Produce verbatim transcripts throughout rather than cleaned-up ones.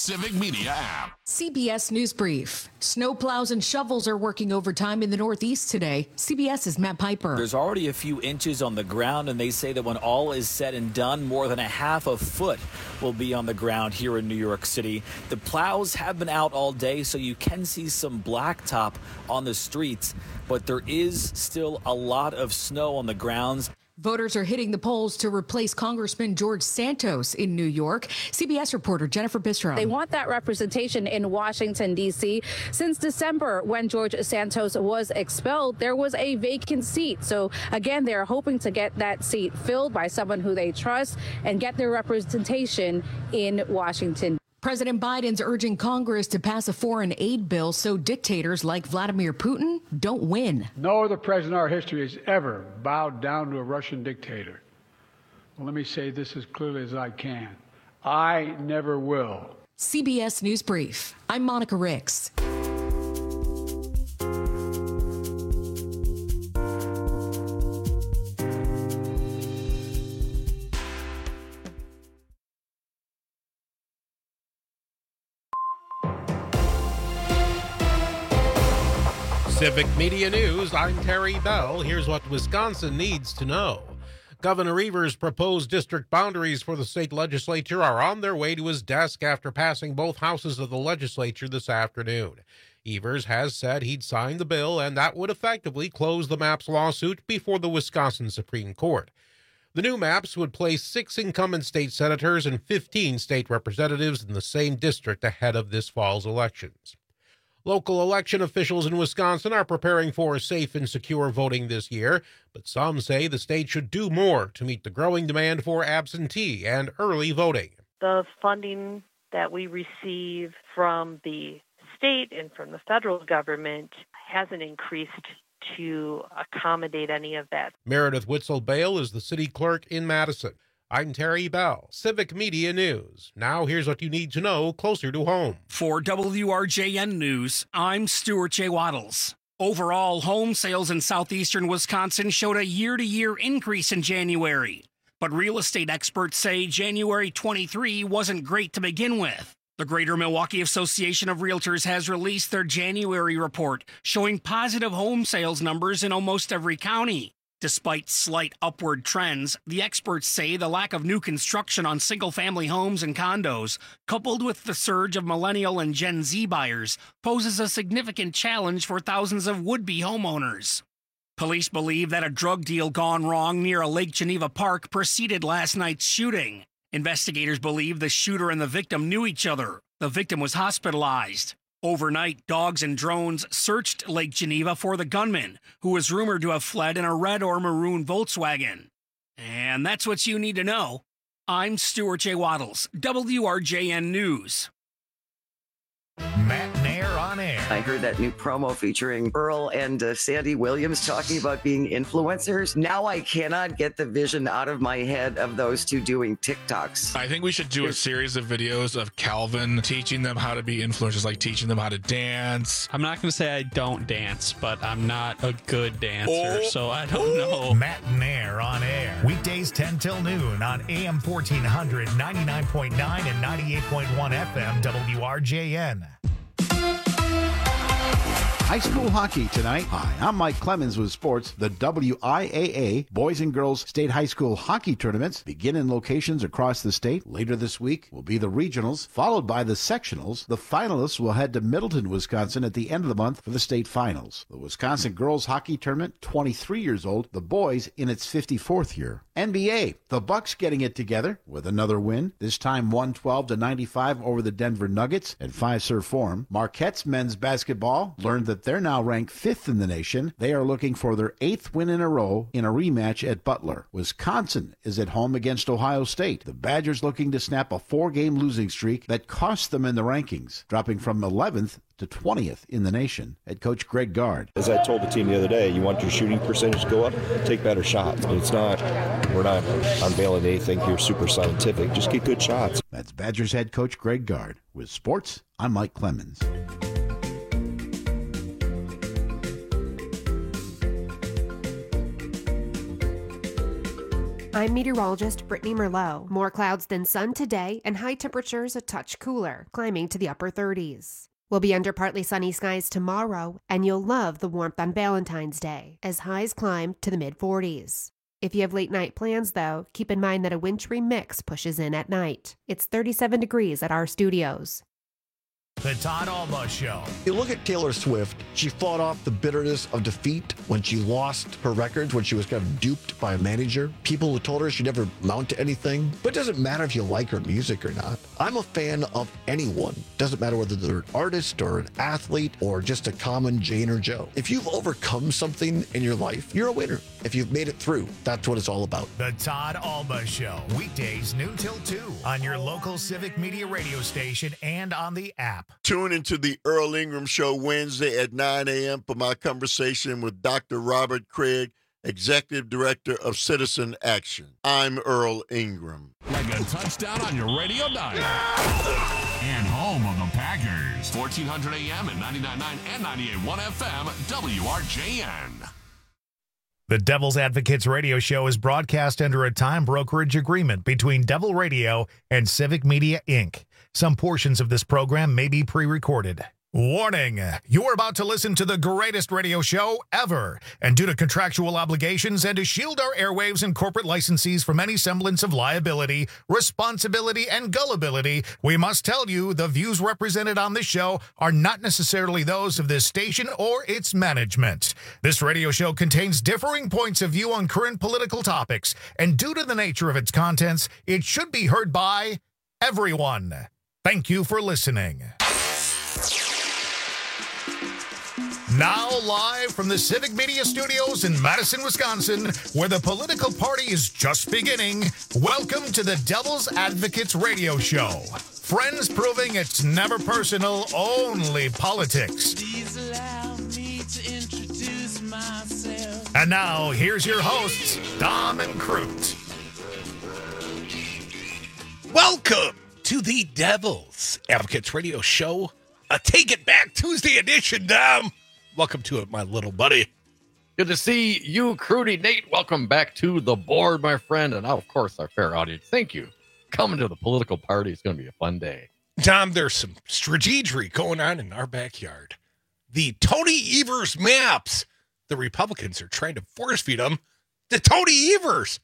Civic Media app. C B S News Brief. Snowplows and shovels are working overtime in the Northeast today. CBS's Matt Piper. There's already a few inches on the ground, and they say that when all is said and done, more than a half a foot will be on the ground here in New York City. The plows have been out all day, so you can see some blacktop on the streets, but there is still a lot of snow on the grounds. Voters are hitting the polls to replace Congressman George Santos in New York. C B S reporter Jennifer Bistrom. They want that representation in Washington, D C. Since December, when George Santos was expelled, there was a vacant seat. So, again, they're hoping to get that seat filled by someone who they trust and get their representation in Washington. President Biden's urging Congress to pass a foreign aid bill so dictators like Vladimir Putin don't win. No other president in our history has ever bowed down to a Russian dictator. Well, let me say this as clearly as I can. I never will. C B S News Brief. I'm Monica Ricks. Civic Media News, I'm Terry Bell. Here's what Wisconsin needs to know. Governor Evers' proposed district boundaries for the state legislature are on their way to his desk after passing both houses of the legislature this afternoon. Evers has said he'd sign the bill, and that would effectively close the MAPS lawsuit before the Wisconsin Supreme Court. The new maps would place six incumbent state senators and fifteen state representatives in the same district ahead of this fall's elections. Local election officials in Wisconsin are preparing for safe and secure voting this year, but some say the state should do more to meet the growing demand for absentee and early voting. The funding that we receive from the state and from the federal government hasn't increased to accommodate any of that. Meredith Witzel-Bale is the city clerk in Madison. I'm Terry Bell, Civic Media News. Now here's what you need to know closer to home. For W R J N News, I'm Stuart J. Waddles. Overall, home sales in southeastern Wisconsin showed a year-to-year increase in January. But real estate experts say January twenty-three wasn't great to begin with. The Greater Milwaukee Association of Realtors has released their January report showing positive home sales numbers in almost every county. Despite slight upward trends, the experts say the lack of new construction on single-family homes and condos, coupled with the surge of millennial and Gen Z buyers, poses a significant challenge for thousands of would-be homeowners. Police believe that a drug deal gone wrong near a Lake Geneva park preceded last night's shooting. Investigators believe the shooter and the victim knew each other. The victim was hospitalized. Overnight, dogs and drones searched Lake Geneva for the gunman, who was rumored to have fled in a red or maroon Volkswagen. And that's what you need to know. I'm Stuart J. Waddles, W R J N News. Matt Nair on air. I heard that new promo featuring Earl and uh, Sandy Williams talking about being influencers. Now I cannot get the vision out of my head of those two doing TikToks. I think we should do a series of videos of Calvin teaching them how to be influencers, like teaching them how to dance. I'm not going to say I don't dance, but I'm not a good dancer, oh. so I don't know. Matt Nair on air. Weekdays ten till noon on A M fourteen hundred, ninety-nine point nine and ninety-eight point one F M W R J N. High school hockey tonight. Hi, I'm Mike Clemens with sports. The W I A A Boys and Girls State High School Hockey Tournaments begin in locations across the state. Later this week will be the regionals, followed by the sectionals. The finalists will head to Middleton, Wisconsin at the end of the month for the state finals. The Wisconsin Girls Hockey Tournament, twenty-three years old. The boys in its fifty-fourth year. N B A, the Bucks getting it together with another win, this time one twelve to ninety-five over the Denver Nuggets at Fiserv Forum. Marquette's men's basketball learned that they're now ranked fifth in the nation. They are looking for their eighth win in a row in a rematch at Butler. Wisconsin is at home against Ohio State. The Badgers looking to snap a four-game losing streak that cost them in the rankings, dropping from eleventh to twentieth in the nation. Head coach Greg Gard. As I told the team the other day, you want your shooting percentage to go up, take better shots. It's not, we're not unveiling anything here super scientific. Just get good shots. That's Badgers head coach Greg Gard. With sports, I'm Mike Clemens. I'm meteorologist Brittany Merlot. More clouds than sun today and high temperatures a touch cooler, climbing to the upper thirties. We'll be under partly sunny skies tomorrow, and you'll love the warmth on Valentine's Day as highs climb to the mid forties. If you have late night plans, though, keep in mind that a wintry mix pushes in at night. It's thirty-seven degrees at our studios. The Todd Alba Show. You look at Taylor Swift, she fought off the bitterness of defeat when she lost her records, when she was kind of duped by a manager. People who told her she'd never amount to anything. But it doesn't matter if you like her music or not. I'm a fan of anyone. Doesn't matter whether they're an artist or an athlete or just a common Jane or Joe. If you've overcome something in your life, you're a winner. If you've made it through, that's what it's all about. The Todd Alba Show. Weekdays noon till two on your local Civic Media radio station and on the app. Tune into the Earl Ingram Show Wednesday at nine a.m. for my conversation with Doctor Robert Craig, Executive Director of Citizen Action. I'm Earl Ingram. Like a touchdown on your radio dial. And home of the Packers. fourteen hundred A M and ninety-nine point nine and ninety-eight point one F M, W R J N. The Devil's Advocates radio show is broadcast under a time brokerage agreement between Devil Radio and Civic Media, Incorporated. Some portions of this program may be pre-recorded. Warning, you are about to listen to the greatest radio show ever. And due to contractual obligations and to shield our airwaves and corporate licensees from any semblance of liability, responsibility, and gullibility, we must tell you the views represented on this show are not necessarily those of this station or its management. This radio show contains differing points of view on current political topics, and due to the nature of its contents, it should be heard by everyone. Thank you for listening. Now live from the Civic Media Studios in Madison, Wisconsin, where the political party is just beginning, welcome to the Devil's Advocates radio show. Friends proving it's never personal, only politics. Please allow me to introduce myself. And now, here's your hosts, Dom and Crute. Welcome to the Devil's Advocates radio show, a Take It Back Tuesday edition, Dom. Welcome to it, my little buddy. Good to see you, Crudy. Nate, welcome back to the board, my friend. And, of course, our fair audience. Thank you. Coming to the political party. It's going to be a fun day. Tom, there's some strategery going on in our backyard. The Tony Evers maps. The Republicans are trying to force feed them to Tony Evers.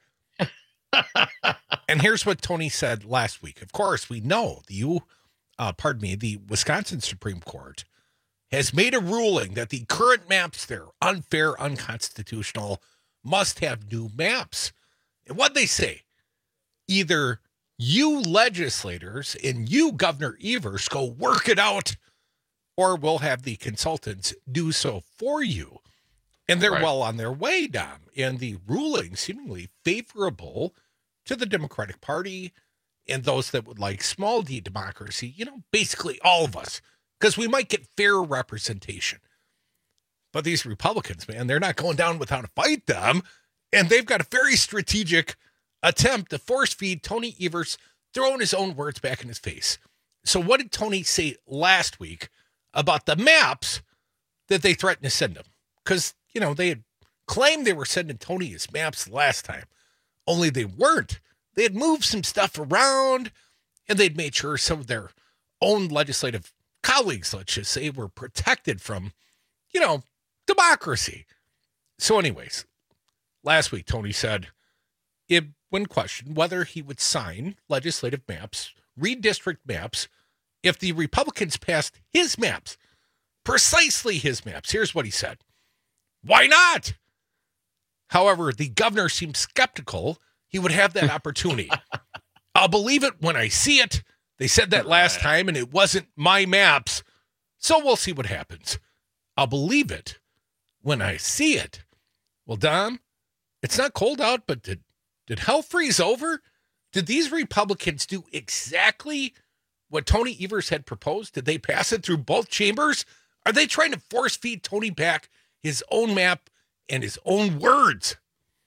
And here's what Tony said last week. Of course, we know the you, uh, pardon me, the Wisconsin Supreme Court has made a ruling that the current maps there, unfair, unconstitutional, must have new maps. And what they say, either you legislators and you, Governor Evers, go work it out, or we'll have the consultants do so for you. And they're right. well on their way, Dom. And the ruling seemingly favorable to the Democratic Party and those that would like small d democracy, you know, basically all of us, because we might get fair representation. But these Republicans, man, they're not going down without a fight, Dom. And they've got a very strategic attempt to force feed Tony Evers, throwing his own words back in his face. So what did Tony say last week about the maps that they threatened to send him? Because, you know, they had claimed they were sending Tony his maps last time, only they weren't. They had moved some stuff around, and they'd made sure some of their own legislative colleagues, let's just say, were protected from, you know, democracy. So anyways, last week, Tony said, if, when questioned whether he would sign legislative maps, redistrict maps, if the Republicans passed his maps, precisely his maps, here's what he said. Why not? However, the governor seemed skeptical he would have that opportunity. I'll believe it when I see it. They said that last time, and it wasn't my maps. So we'll see what happens. I'll believe it when I see it. Well, Dom, it's not cold out, but did, did hell freeze over? Did these Republicans do exactly what Tony Evers had proposed? Did they pass it through both chambers? Are they trying to force feed Tony back his own map and his own words?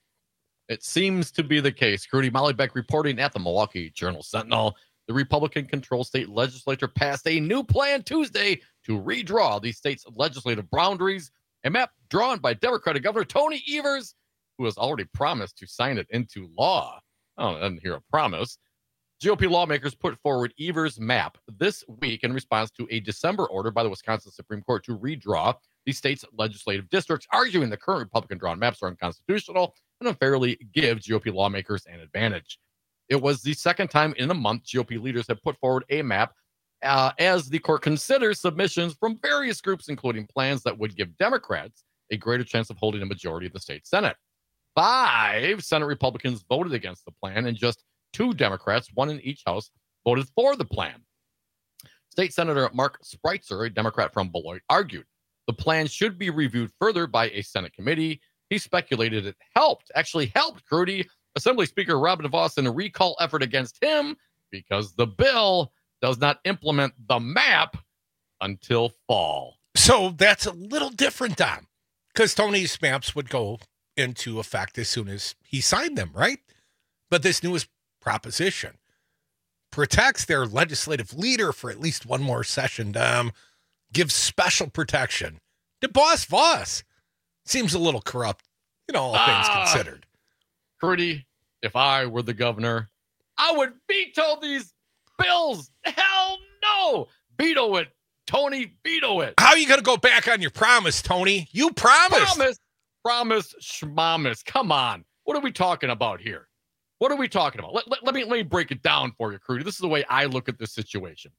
It seems to be the case. Crudy Molly Beck reporting at the Milwaukee Journal-Sentinel. The Republican-controlled state legislature passed a new plan Tuesday to redraw the state's legislative boundaries. A map drawn by Democratic Governor Tony Evers who has already promised to sign it into law. Oh, I didn't hear a promise. G O P lawmakers put forward Evers' map this week in response to a December order by the Wisconsin Supreme Court to redraw the state's legislative districts, arguing the current Republican-drawn maps are unconstitutional and unfairly give G O P lawmakers an advantage. It was the second time in a month G O P leaders have put forward a map uh, as the court considers submissions from various groups, including plans that would give Democrats a greater chance of holding a majority of the state Senate. Five Senate Republicans voted against the plan, and just two Democrats, one in each house, voted for the plan. State Senator Mark Spreitzer, a Democrat from Beloit, argued the plan should be reviewed further by a Senate committee. He speculated it helped, actually helped Crudy, Assembly Speaker Robin Vos, in a recall effort against him because the bill does not implement the map until fall. So that's a little different, Dom, because Tony's maps would go into effect as soon as he signed them, right? But this newest proposition protects their legislative leader for at least one more session, Dom, gives special protection to Boss Voss. Seems a little corrupt, you know, all things Ah. considered. Crudy, if I were the governor, I would veto these bills. Hell no. Veto it. Tony, veto it. How are you going to go back on your promise, Tony? You promised. Promise, promise, schmamis. Come on. What are we talking about here? What are we talking about? Let, let, let me let me break it down for you, Crudy. This is the way I look at this situation.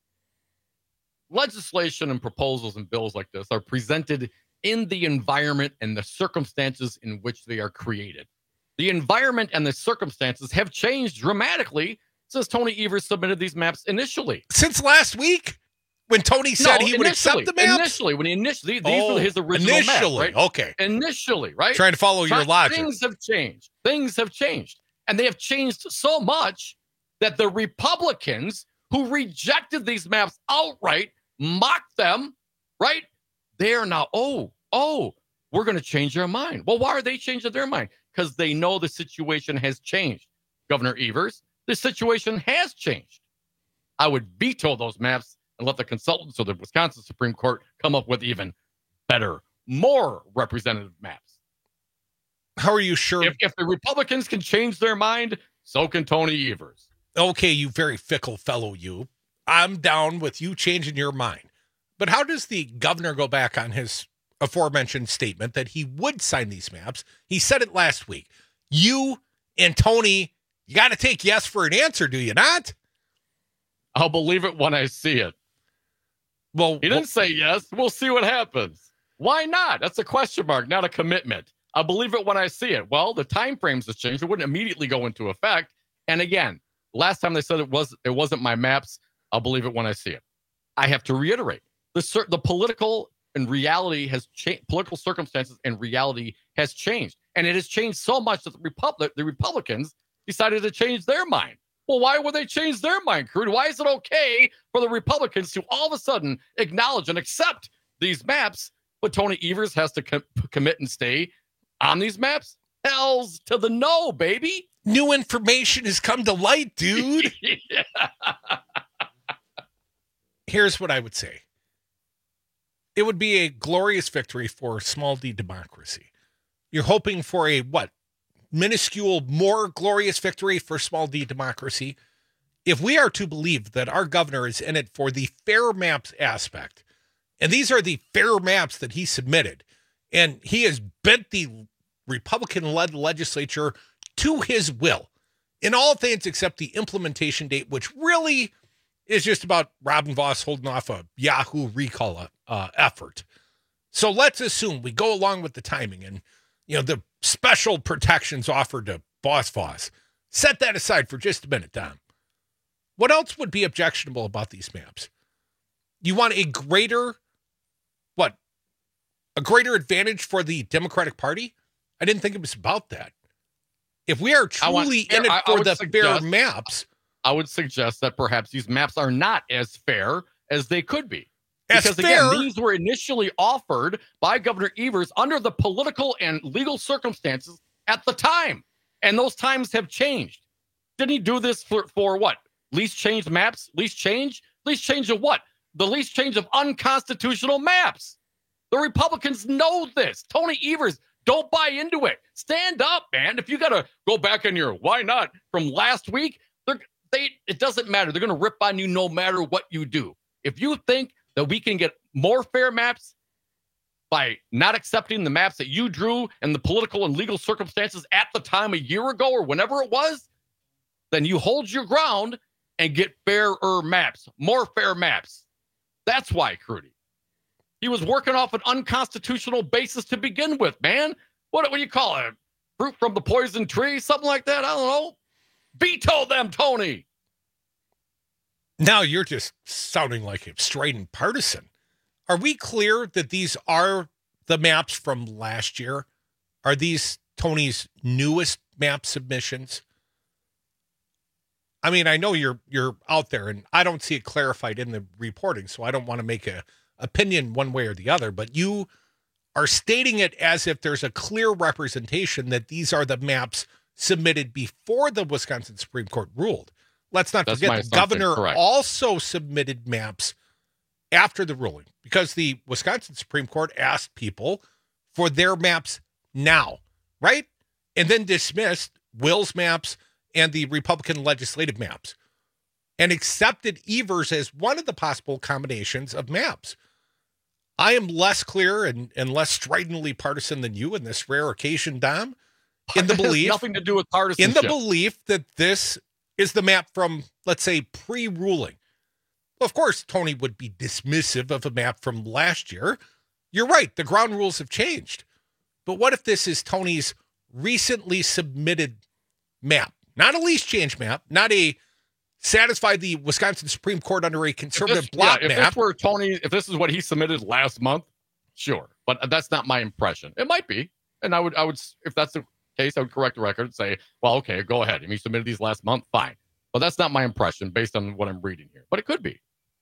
Legislation and proposals and bills like this are presented in the environment and the circumstances in which they are created. The environment and the circumstances have changed dramatically since Tony Evers submitted these maps initially. Since last week, when Tony said No, he would accept the maps? Initially, when he initially, these Oh, were his original initially, maps, right? okay. Initially, right? Trying to follow your But logic. Things have changed. Things have changed. And they have changed so much that the Republicans who rejected these maps outright, mocked them, right? They are now, oh, oh, we're going to change our mind. Well, why are they changing their mind? Because they know the situation has changed. Governor Evers, the situation has changed. I would veto those maps and let the consultants of the Wisconsin Supreme Court come up with even better, more representative maps. How are you sure? If, if the Republicans can change their mind, so can Tony Evers. Okay, you very fickle fellow, you. I'm down with you changing your mind. But how does the governor go back on his aforementioned statement that he would sign these maps? He said it last week. You and Tony, you got to take yes for an answer, do you not? I'll believe it when I see it. Well, he didn't well, say yes. We'll see what happens. Why not? That's a question mark, not a commitment. I'll believe it when I see it. Well, the time frames have changed. It wouldn't immediately go into effect. And again, last time they said it was it wasn't my maps. I'll believe it when I see it. I have to reiterate the the political and reality has changed. Political circumstances and reality has changed, and it has changed so much that the Republic the Republicans decided to change their mind. Well, why would they change their mind, Crude? Why is it okay for the Republicans to all of a sudden acknowledge and accept these maps, but Tony Evers has to com- commit and stay on these maps? Hells to the no, baby. New information has come to light, dude. Yeah. Here's what I would say. It would be a glorious victory for small d democracy. You're hoping for a, what, minuscule, more glorious victory for small d democracy. If we are to believe that our governor is in it for the fair maps aspect, and these are the fair maps that he submitted, and he has bent the Republican-led legislature to his will in all things except the implementation date, which really is just about Robin Vos holding off a Yahoo recall uh, effort. So let's assume we go along with the timing and, you know, the special protections offered to Boss Voss. Set that aside for just a minute, Tom. What else would be objectionable about these maps? You want a greater, what, a greater advantage for the Democratic Party? I didn't think it was about that. If we are truly want, in it I, for I the suggest, fair maps, I would suggest that perhaps these maps are not as fair as they could be. As because fair, again, these were initially offered by Governor Evers under the political and legal circumstances at the time. And those times have changed. Didn't he do this for, for what? Least changed maps? Least change? Least change of what? The least change of unconstitutional maps. The Republicans know this. Tony Evers Don't buy into it. Stand up, man. If you got to go back in your why not from last week, they're, they it doesn't matter. They're going to rip on you no matter what you do. If you think that we can get more fair maps by not accepting the maps that you drew and the political and legal circumstances at the time a year ago or whenever it was, then you hold your ground and get fairer maps, more fair maps. That's why, Crudy. He was working off an unconstitutional basis to begin with, man. What, what do you call it? Fruit from the poison tree? Something like that? I don't know. Veto them, Tony. Now you're just sounding like a strident partisan. Are we clear that these are the maps from last year? Are these Tony's newest map submissions? I mean, I know you're you're out there, and I don't see it clarified in the reporting, so I don't want to make a opinion one way or the other, but you are stating it as if there's a clear representation that these are the maps submitted before the Wisconsin Supreme Court ruled. Let's not That's forget the governor correct. also submitted maps after the ruling, because the Wisconsin Supreme Court asked people for their maps now, right? And then dismissed Will's maps and the Republican legislative maps and accepted Evers as one of the possible combinations of maps. I am less clear and, and less stridently partisan than you in this rare occasion, Dom, in the belief nothing to do with partisanship. In the belief that this is the map from, let's say, pre-ruling. Of course, Tony would be dismissive of a map from last year. You're right. The ground rules have changed. But what if this is Tony's recently submitted map? Not a lease change map, not a satisfy the Wisconsin Supreme Court under a conservative if this, block yeah, if map. If this were Tony, if this is what he submitted last month, sure. But that's not my impression. It might be. And I would, I would, if that's the case, I would correct the record and say, well, okay, go ahead. If you submitted these last month, fine. But that's not my impression based on what I'm reading here. But it could be.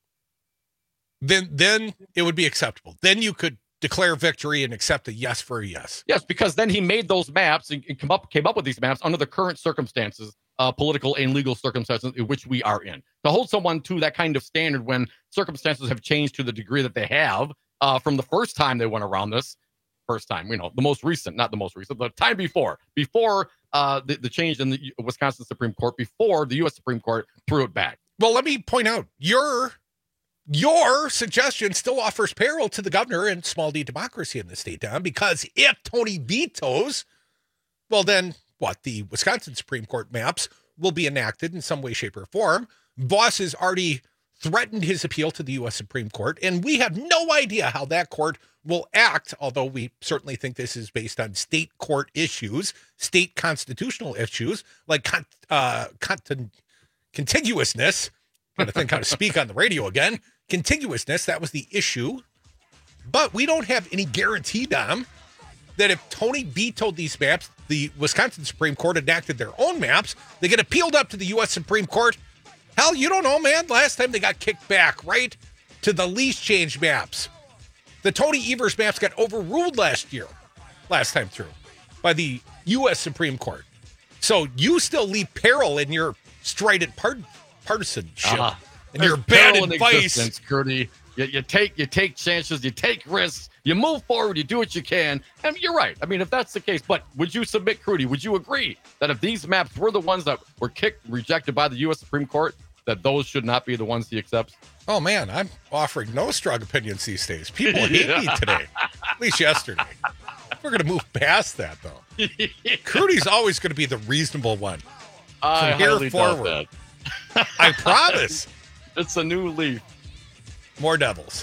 Then, then it would be acceptable. Then you could declare victory and accept a yes for a yes. Yes, because then he made those maps and come up, came up with these maps under the current circumstances, uh, political and legal circumstances in which we are in. To hold someone to that kind of standard when circumstances have changed to the degree that they have uh, from the first time they went around this, first time, you know, the most recent, not the most recent, the time before, before uh, the, the change in the Wisconsin Supreme Court, before the U S Supreme Court threw it back. Well, let me point out, your Your suggestion still offers peril to the governor and small d democracy in the state, Don, because if Tony vetoes, well, then what? The Wisconsin Supreme Court maps will be enacted in some way, shape, or form. Voss has already threatened his appeal to the U S Supreme Court, and we have no idea how that court will act, although we certainly think this is based on state court issues, state constitutional issues, like con- uh, con- contiguousness. I'm going to think how to speak on the radio again. Contiguousness, that was the issue. But we don't have any guarantee, Dom, that if Tony vetoed these maps, the Wisconsin Supreme Court enacted their own maps, they get appealed up to the U S Supreme Court. Hell, you don't know, man. Last time they got kicked back, right, to the lease change maps. The Tony Evers maps got overruled last year, last time through, by the U S Supreme Court. So you still leave peril in your strident part- partisanship. Uh-huh. And your bad advice, Curdy. You, you take you take chances, you take risks, you move forward, you do what you can. And you're right. I mean, if that's the case, but would you submit, Crudy? Would you agree that if these maps were the ones that were kicked, rejected by the U S Supreme Court, that those should not be the ones he accepts? Oh man, I'm offering no strong opinions these days. People hate yeah. me today, at least yesterday. We're gonna move past that though. Crudy's always going to be the reasonable one from I here forward. I promise. It's a new leaf. More Devils.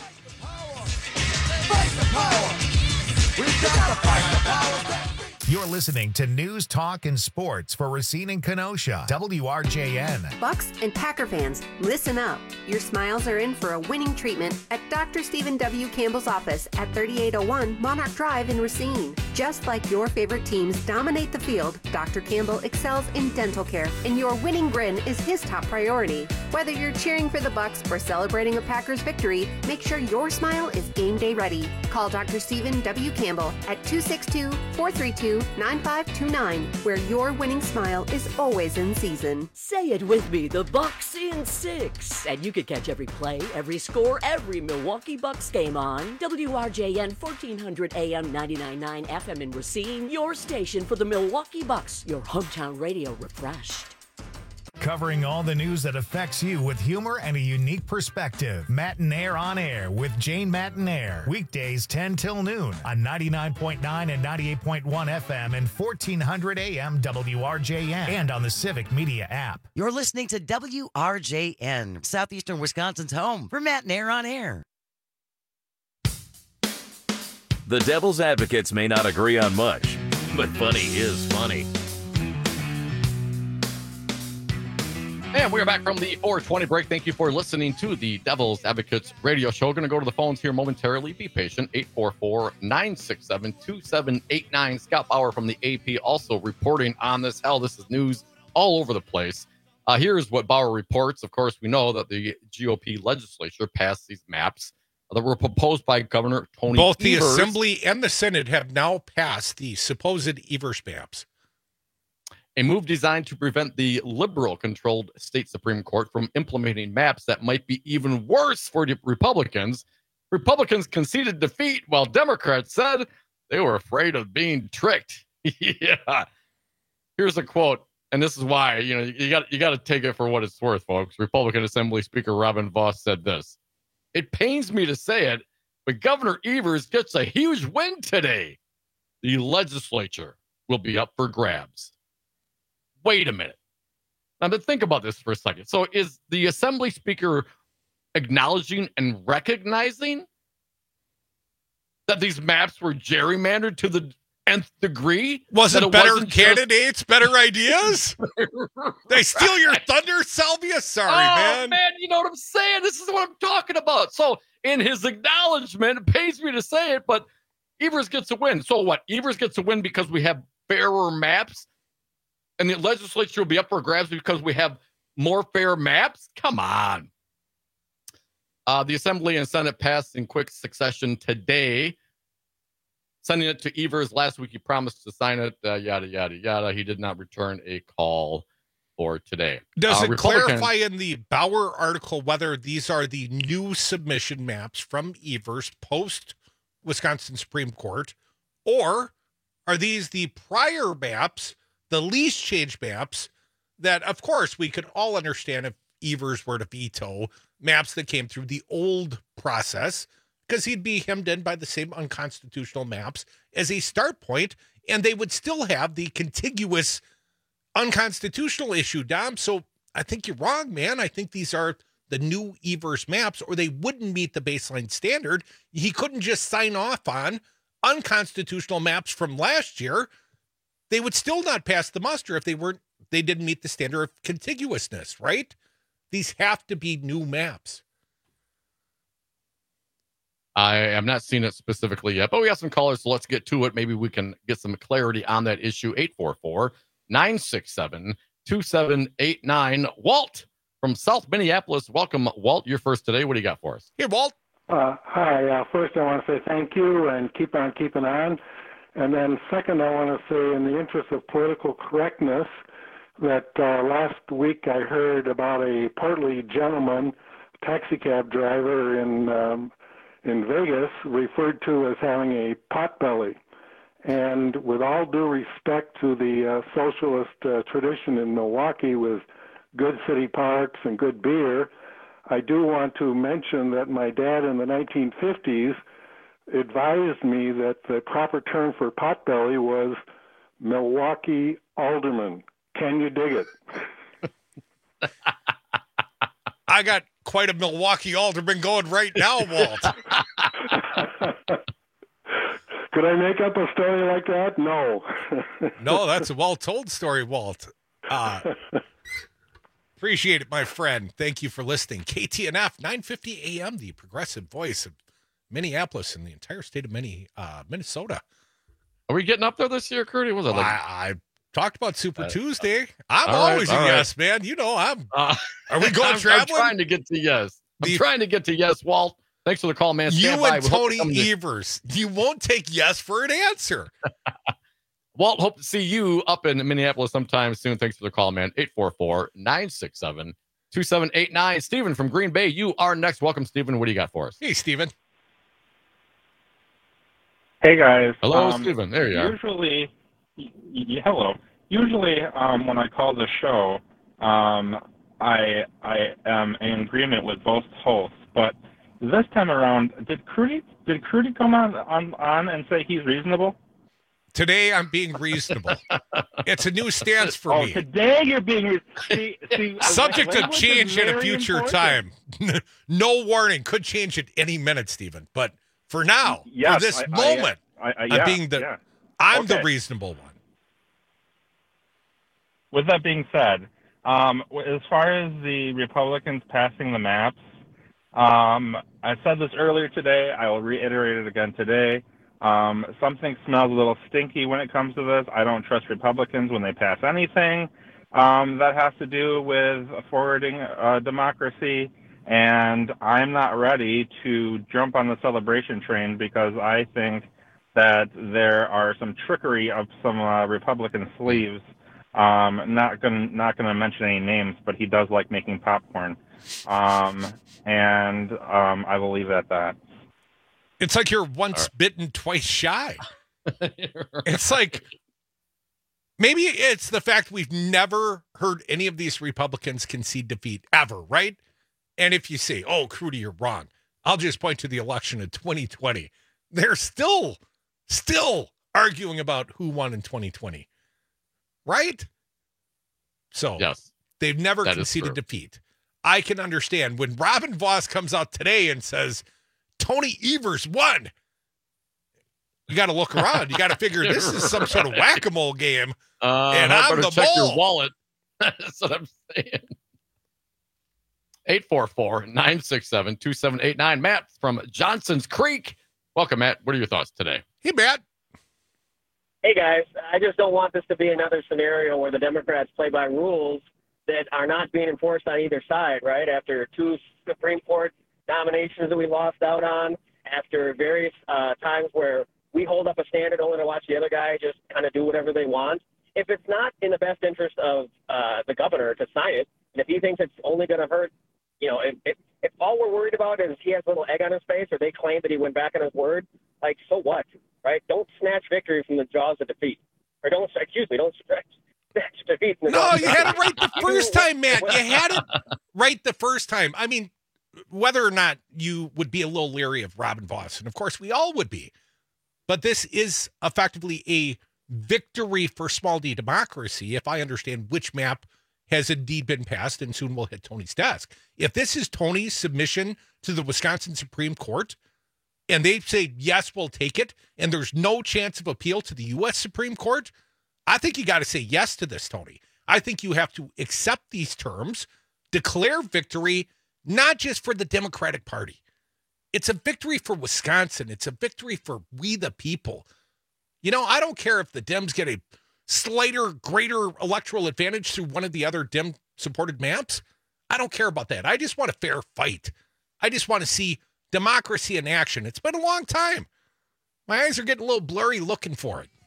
You're listening to News, Talk, and Sports for Racine and Kenosha. W R J N. Bucks and Packer fans, listen up. Your smiles are in for a winning treatment at Doctor Stephen W. Campbell's office at thirty-eight oh one Monarch Drive in Racine. Just like your favorite teams dominate the field, Doctor Campbell excels in dental care, and your winning grin is his top priority. Whether you're cheering for the Bucks or celebrating a Packers victory, make sure your smile is game day ready. Call Doctor Stephen W. Campbell at two six two, four three two, nine five two nine, where your winning smile is always in season. Say it with me, the Bucks in six. And you can catch every play, every score, every Milwaukee Bucks game on W R J N fourteen hundred A M ninety-nine point nine F F M in Racine, your station for the Milwaukee Bucks, your hometown radio refreshed. Covering all the news that affects you with humor and a unique perspective. Matinaire on Air with Jane Matinaire. Weekdays ten till noon on ninety-nine point nine and ninety-eight point one F M and fourteen hundred A M W R J N and on the Civic Media app. You're listening to W R J N, Southeastern Wisconsin's home for Matinaire on Air. The Devil's Advocates may not agree on much, but funny is funny. And we're back from the four twenty break. Thank you for listening to the Devil's Advocates radio show. Going to go to the phones here momentarily. Be patient. eight four four, nine six seven, two seven eight nine. Scott Bauer from the A P also reporting on this. Hell, this is news all over the place. Uh, here's what Bauer reports. Of course, we know that the G O P legislature passed these maps that were proposed by Governor Tony Both the Evers. Assembly and the Senate have now passed the supposed Evers maps. A move designed to prevent the liberal-controlled state Supreme Court from implementing maps that might be even worse for the Republicans. Republicans conceded defeat while Democrats said they were afraid of being tricked. Yeah. Here's a quote, and this is why, you know, you got you got to take it for what it's worth, folks. Republican Assembly Speaker Robin Vos said this: "It pains me to say it, but Governor Evers gets a huge win today. The legislature will be up for grabs." Wait a minute. Now, to think about this for a second. So is the Assembly Speaker acknowledging and recognizing that these maps were gerrymandered to the nth degree? Was it, it better candidates, just... better ideas? They steal your thunder, Salvia? Sorry, oh, man. man, you know what I'm saying? This is what I'm talking about. So in his acknowledgement, it pains me to say it, but Evers gets a win. So what? Evers gets a win because we have fairer maps? And the legislature will be up for grabs because we have more fair maps? Come on. Uh, the Assembly and Senate passed in quick succession today, sending it to Evers. Last week, he promised to sign it, uh, yada, yada, yada. He did not return a call for today. Does uh, it Republican... clarify in the Bauer article whether these are the new submission maps from Evers post-Wisconsin Supreme Court, or are these the prior maps, the least changed maps that, of course, we could all understand if Evers were to veto maps that came through the old process, because he'd be hemmed in by the same unconstitutional maps as a start point, and they would still have the contiguous unconstitutional issue, Dom. So I think you're wrong, man. I think these are the new Evers maps, or they wouldn't meet the baseline standard. He couldn't just sign off on unconstitutional maps from last year. They would still not pass the muster if they weren't, they didn't meet the standard of contiguousness, right? These have to be new maps. I have not seen it specifically yet, but we have some callers, so let's get to it. Maybe we can get some clarity on that issue. eight four four, nine six seven, two seven eight nine. Walt from South Minneapolis. Welcome, Walt. You're first today. What do you got for us? Hey, Walt. Uh, hi. Uh, first, I want to say thank you and keep on keeping on. And then second, I want to say, in the interest of political correctness, that uh, last week I heard about a portly gentleman, taxi cab driver in um, in Vegas, referred to as having a potbelly. And with all due respect to the uh, socialist uh, tradition in Milwaukee with good city parks and good beer, I do want to mention that my dad in the nineteen fifties advised me that the proper term for potbelly was Milwaukee alderman. Can you dig it? I got quite a Milwaukee alderman going right now, Walt. Could I make up a story like that? No. No, that's a well-told story, Walt. Uh, appreciate it, my friend. Thank you for listening. K T N F, nine fifty A M, the progressive voice of Minneapolis and the entire state of Minne, uh, Minnesota. Are we getting up there this year, Curdy? Was it like... I, I talked about Super uh, Tuesday. I'm all always right, a all yes, right. man. You know, I'm. Uh, are we going I'm, traveling? I'm trying to get to yes. I'm The- trying to get to yes, Walt. Thanks for the call, man. Stand You by. and We hope to Tony come to- Evers, you won't take yes for an answer. Walt, hope to see you up in Minneapolis sometime soon. Thanks for the call, man. eight four four, nine six seven, two seven eight nine. Stephen from Green Bay, you are next. Welcome, Stephen. What do you got for us? Hey, Stephen. Hey guys. Hello, um, Stephen. There you are. Usually, y- y- hello. Usually, um, when I call the show, um, I I am in agreement with both hosts. But this time around, did Crudy did Crudy come on on on and say he's reasonable? Today I'm being reasonable. It's a new stance for oh, me. Today you're being re- see, see, Subject to language is change at a very future important. time. No warning. Could change at any minute, Stephen. But for now, Yes, for this I- I- moment, I- I- I'm yeah, being the yeah. I'm the Okay. reasonable one. With that being said, um, w- as far as the Republicans passing the maps, um, I said this earlier today. I will reiterate it again today. Um, something smells a little stinky when it comes to this. I don't trust Republicans when they pass anything um, that has to do with forwarding uh, democracy. And I'm not ready to jump on the celebration train because I think that there are some trickery of some uh, Republican sleeves. Um, not gonna not gonna mention any names, but he does like making popcorn, um, and um, I will leave it at that. It's like you're once bitten, twice shy. It's like maybe it's the fact we've never heard any of these Republicans concede defeat ever, right? And if you say, oh, Crudy, you're wrong, I'll just point to the election in twenty twenty. They're still, still arguing about who won in twenty twenty, right? So yes, they've never that is conceded true. defeat. I can understand when Robin Voss comes out today and says, Tony Evers won. You got to look around. You got to figure this is some sort of Right. whack-a-mole game. Uh, and I I'm better the check ball. your wallet. That's what I'm saying. eight four four, nine six seven, two seven eight nine. Matt from Johnson's Creek. Welcome, Matt. What are your thoughts today? Hey, Matt. Hey, guys, I just don't want this to be another scenario where the Democrats play by rules that are not being enforced on either side, right? After two Supreme Court nominations that we lost out on, after various uh, times where we hold up a standard only to watch the other guy just kind of do whatever they want. If it's not in the best interest of uh, the governor to sign it, and if he thinks it's only going to hurt, you know, if, if, if all we're worried about is he has a little egg on his face or they claim that he went back on his word, like, so what, right? Don't snatch victory from the jaws of defeat. Or don't, excuse me, don't snatch, snatch defeat from the No, jaws of you defeat. had it right the first time, Matt. You had it right the first time. I mean, whether or not you would be a little leery of Robin Voss, and of course we all would be, but this is effectively a victory for small d democracy, if I understand which map has indeed been passed and soon will hit Tony's desk. If this is Tony's submission to the Wisconsin Supreme Court, and they say, yes, we'll take it, and there's no chance of appeal to the U S Supreme Court, I think you got to say yes to this, Tony. I think you have to accept these terms, declare victory, not just for the Democratic Party. It's a victory for Wisconsin. It's a victory for we the people. You know, I don't care if the Dems get a slighter, greater electoral advantage through one of the other Dem-supported maps. I don't care about that. I just want a fair fight. I just want to see democracy in action. It's been a long time. My eyes are getting a little blurry looking for it.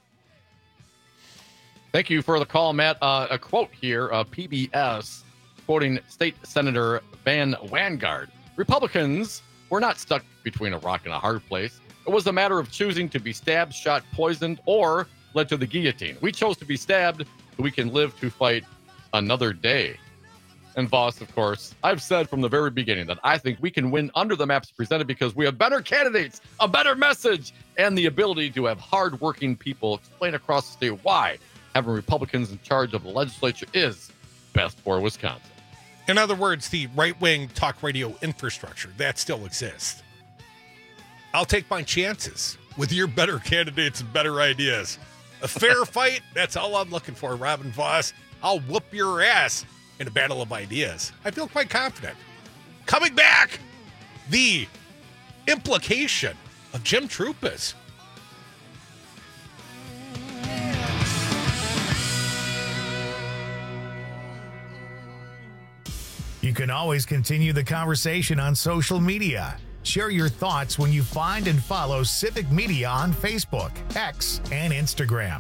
Thank you for the call, Matt. Uh, a quote here, uh, P B S, quoting State Senator Van Wangard. Republicans were not stuck between a rock and a hard place. It was a matter of choosing to be stabbed, shot, poisoned, or led to the guillotine. We chose to be stabbed so we can live to fight another day. And Voss, of course, I've said from the very beginning that I think we can win under the maps presented because we have better candidates, a better message, and the ability to have hardworking people explain across the state why having Republicans in charge of the legislature is best for Wisconsin. In other words, the right-wing talk radio infrastructure, that still exists. I'll take my chances with your better candidates and better ideas. A fair fight, that's all I'm looking for, Robin Voss. I'll whoop your ass in a battle of ideas. I feel quite confident. Coming back, the implication of Jim Troupas. You can always continue the conversation on social media. Share your thoughts when you find and follow Civic Media on Facebook, X, and Instagram.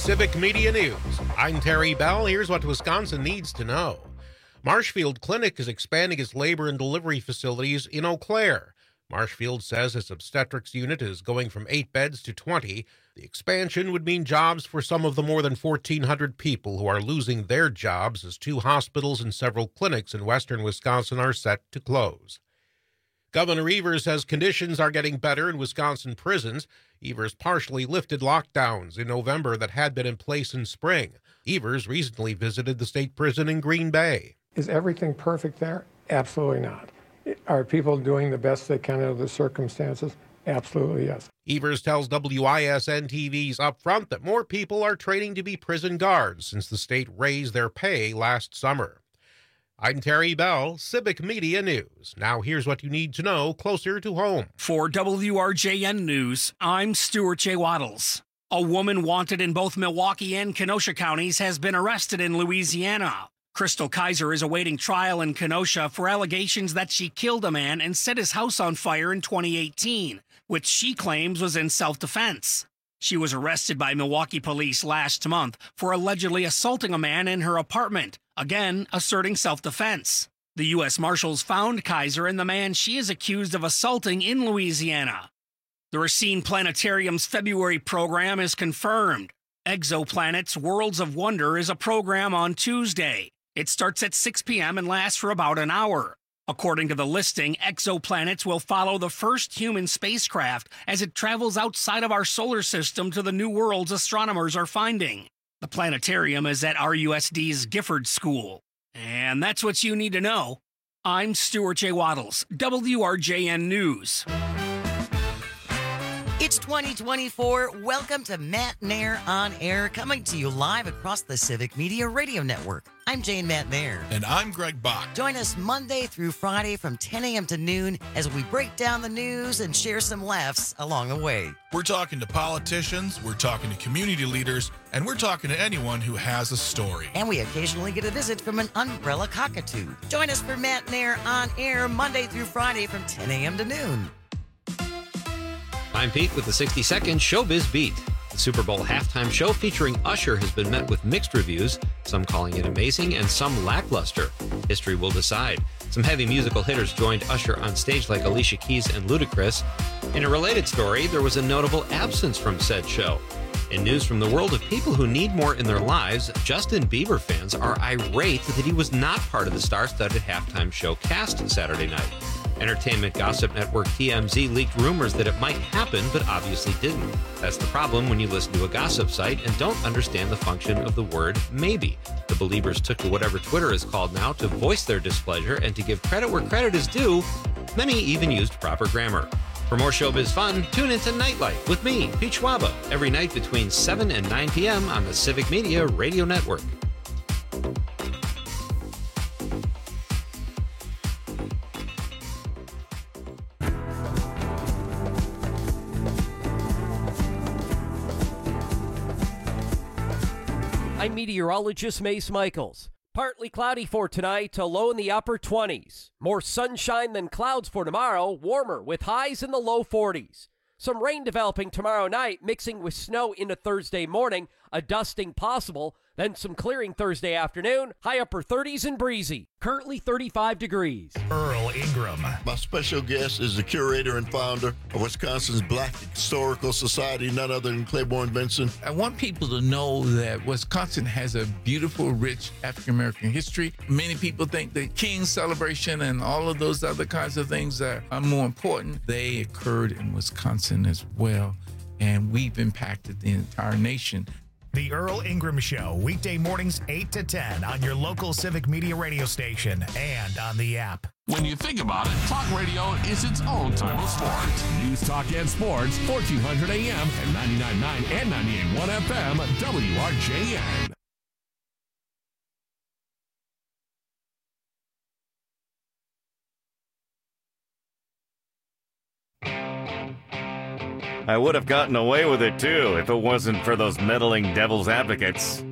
Civic Media News. I'm Terry Bell. Here's what Wisconsin needs to know. Marshfield Clinic is expanding its labor and delivery facilities in Eau Claire. Marshfield says its obstetrics unit is going from eight beds to twenty. The expansion would mean jobs for some of the more than fourteen hundred people who are losing their jobs as two hospitals and several clinics in western Wisconsin are set to close. Governor Evers says conditions are getting better in Wisconsin prisons. Evers partially lifted lockdowns in November that had been in place in spring. Evers recently visited the state prison in Green Bay. Is everything perfect there? Absolutely not. Are people doing the best they can under the circumstances? Absolutely, yes. Evers tells W I S N T V's Upfront that more people are training to be prison guards since the state raised their pay last summer. I'm Terry Bell, Civic Media News. Now here's what you need to know closer to home. For W R J N News, I'm Stuart J. Waddles. A woman wanted in both Milwaukee and Kenosha counties has been arrested in Louisiana. Crystal Kaiser is awaiting trial in Kenosha for allegations that she killed a man and set his house on fire in twenty eighteen, which she claims was in self-defense. She was arrested by Milwaukee police last month for allegedly assaulting a man in her apartment, again asserting self-defense. The U S Marshals found Kaiser and the man she is accused of assaulting in Louisiana. The Racine Planetarium's February program is confirmed. Exoplanets Worlds of Wonder is a program on Tuesday. It starts at six p.m. and lasts for about an hour. According to the listing, Exoplanets will follow the first human spacecraft as it travels outside of our solar system to the new worlds astronomers are finding. The planetarium is at R U S D's Gifford School. And that's what you need to know. I'm Stuart J. Waddles, W R J N News. It's twenty twenty-four. Welcome to Matt Nair on Air, coming to you live across the Civic Media Radio Network. I'm Jane Matt Nair. And I'm Greg Bach. Join us Monday through Friday from ten a.m. to noon as we break down the news and share some laughs along the way. We're talking to politicians, we're talking to community leaders, and we're talking to anyone who has a story. And we occasionally get a visit from an umbrella cockatoo. Join us for Matt Nair on Air Monday through Friday from ten a.m. to noon. I'm Pete with the sixty second Showbiz Beat. The Super Bowl halftime show featuring Usher has been met with mixed reviews, some calling it amazing and some lackluster. History will decide. Some heavy musical hitters joined Usher on stage like Alicia Keys and Ludacris. In a related story, there was a notable absence from said show. In news from the world of people who need more in their lives, Justin Bieber fans are irate that he was not part of the star-studded halftime show cast Saturday night. Entertainment gossip network T M Z leaked rumors that it might happen, but obviously didn't. That's the problem when you listen to a gossip site and don't understand the function of the word maybe. The Beliebers took to whatever Twitter is called now to voice their displeasure and to give credit where credit is due. Many even used proper grammar. For more showbiz fun, tune into Nightlight with me, Pete Schwaba, every night between seven and nine p.m. on the Civic Media Radio Network. I'm meteorologist Mace Michaels. Partly cloudy for tonight, a low in the upper twenties. More sunshine than clouds for tomorrow, warmer with highs in the low forties. Some rain developing tomorrow night, mixing with snow into Thursday morning, a dusting possible, then some clearing Thursday afternoon, high upper thirties and breezy. Currently thirty-five degrees. Earl Ingram. My special guest is the curator and founder of Wisconsin's Black Historical Society, none other than Claiborne Benson. I want people to know that Wisconsin has a beautiful, rich African-American history. Many people think the King's celebration and all of those other kinds of things are, are more important. They occurred in Wisconsin as well, and we've impacted the entire nation. The Earl Ingram Show, weekday mornings eight to ten on your local Civic Media radio station and on the app. When you think about it, talk radio is its own type of sport. News, talk, and sports, fourteen hundred A M and ninety-nine point nine and ninety-eight point one F M, W R J N. I would have gotten away with it, too, if it wasn't for those meddling devil's advocates.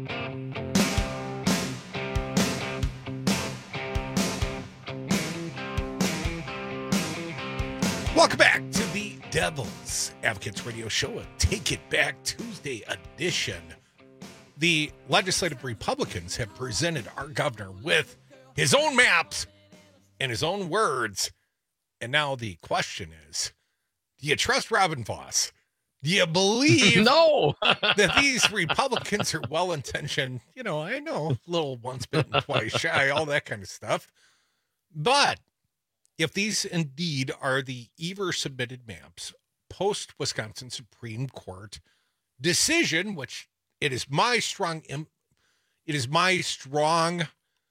Welcome back to the Devil's Advocates Radio Show, a Take It Back Tuesday edition. the legislative Republicans have presented our governor with his own maps and his own words. And now the question is, do you trust Robin Vos? Do you believe no that these Republicans are well-intentioned? You know, I know, little once bitten, twice shy, all that kind of stuff. But if these indeed are the Evers submitted maps post-Wisconsin Supreme Court decision, which it is my strong, it is my strong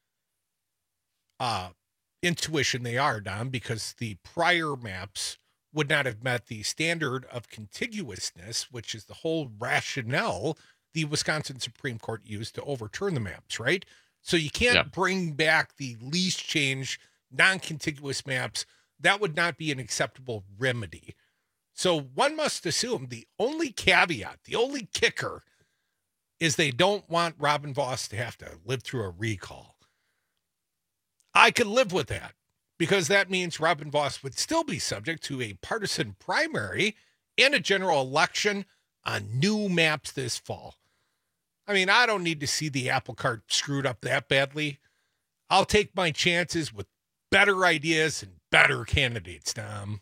uh, intuition they are, Don, because the prior maps would not have met the standard of contiguousness, which is the whole rationale the Wisconsin Supreme Court used to overturn the maps, right? So you can't Yeah. bring back the least change, non-contiguous maps. That would not be an acceptable remedy. So one must assume the only caveat, the only kicker, is they don't want Robin Vos to have to live through a recall. I could live with that, because that means Robin Vos would still be subject to a partisan primary and a general election on new maps this fall. I mean, I don't need to see the apple cart screwed up that badly. I'll take my chances with better ideas and better candidates, Tom.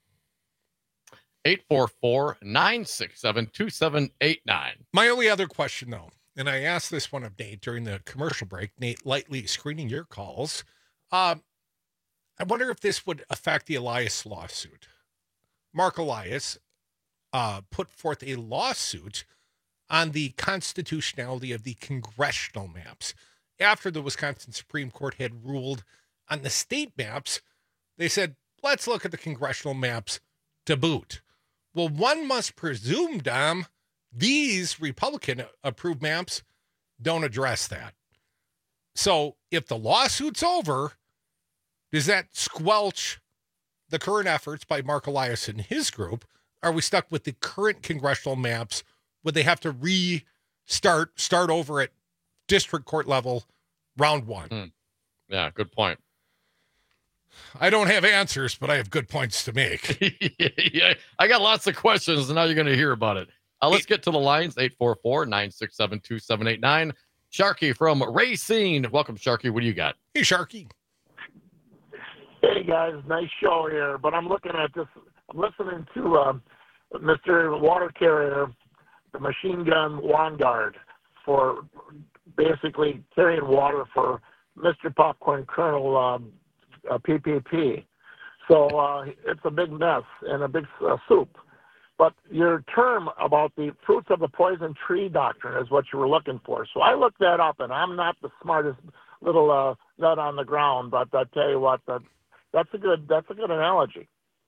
eight four four, nine six seven, two seven eight nine. My only other question, though, and I asked this one of Nate during the commercial break, Nate lightly screening your calls. Um, I wonder if this would affect the Elias lawsuit. Mark Elias uh, put forth a lawsuit on the constitutionality of the congressional maps. After the Wisconsin Supreme Court had ruled on the state maps, they said, let's look at the congressional maps to boot. Well, one must presume, Dom, these Republican-approved maps don't address that. So if the lawsuit's over, does that squelch the current efforts by Mark Elias and his group? Are we stuck with the current congressional maps? Would they have to restart, start over at district court level, round one? Hmm. Yeah, good point. I don't have answers, but I have good points to make. Yeah, I got lots of questions, and now you're going to hear about it. Uh, let's get to the lines, eight four four, nine six seven, two seven eight nine. Sharky from Racine. Welcome, Sharky. What do you got? Hey, Sharky. Hey guys, nice show here. But I'm looking at this. I'm listening to uh, Mister Water Carrier, the machine gun wand guard, for basically carrying water for Mister Popcorn Colonel um, uh, P P P. So uh, it's a big mess and a big uh, soup. But your term about the fruits of the poison tree doctrine is what you were looking for. So I looked that up, and I'm not the smartest little uh, nut on the ground, but I tell you what, that that's a good that's a good analogy.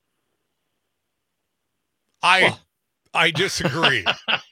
I well. I disagree.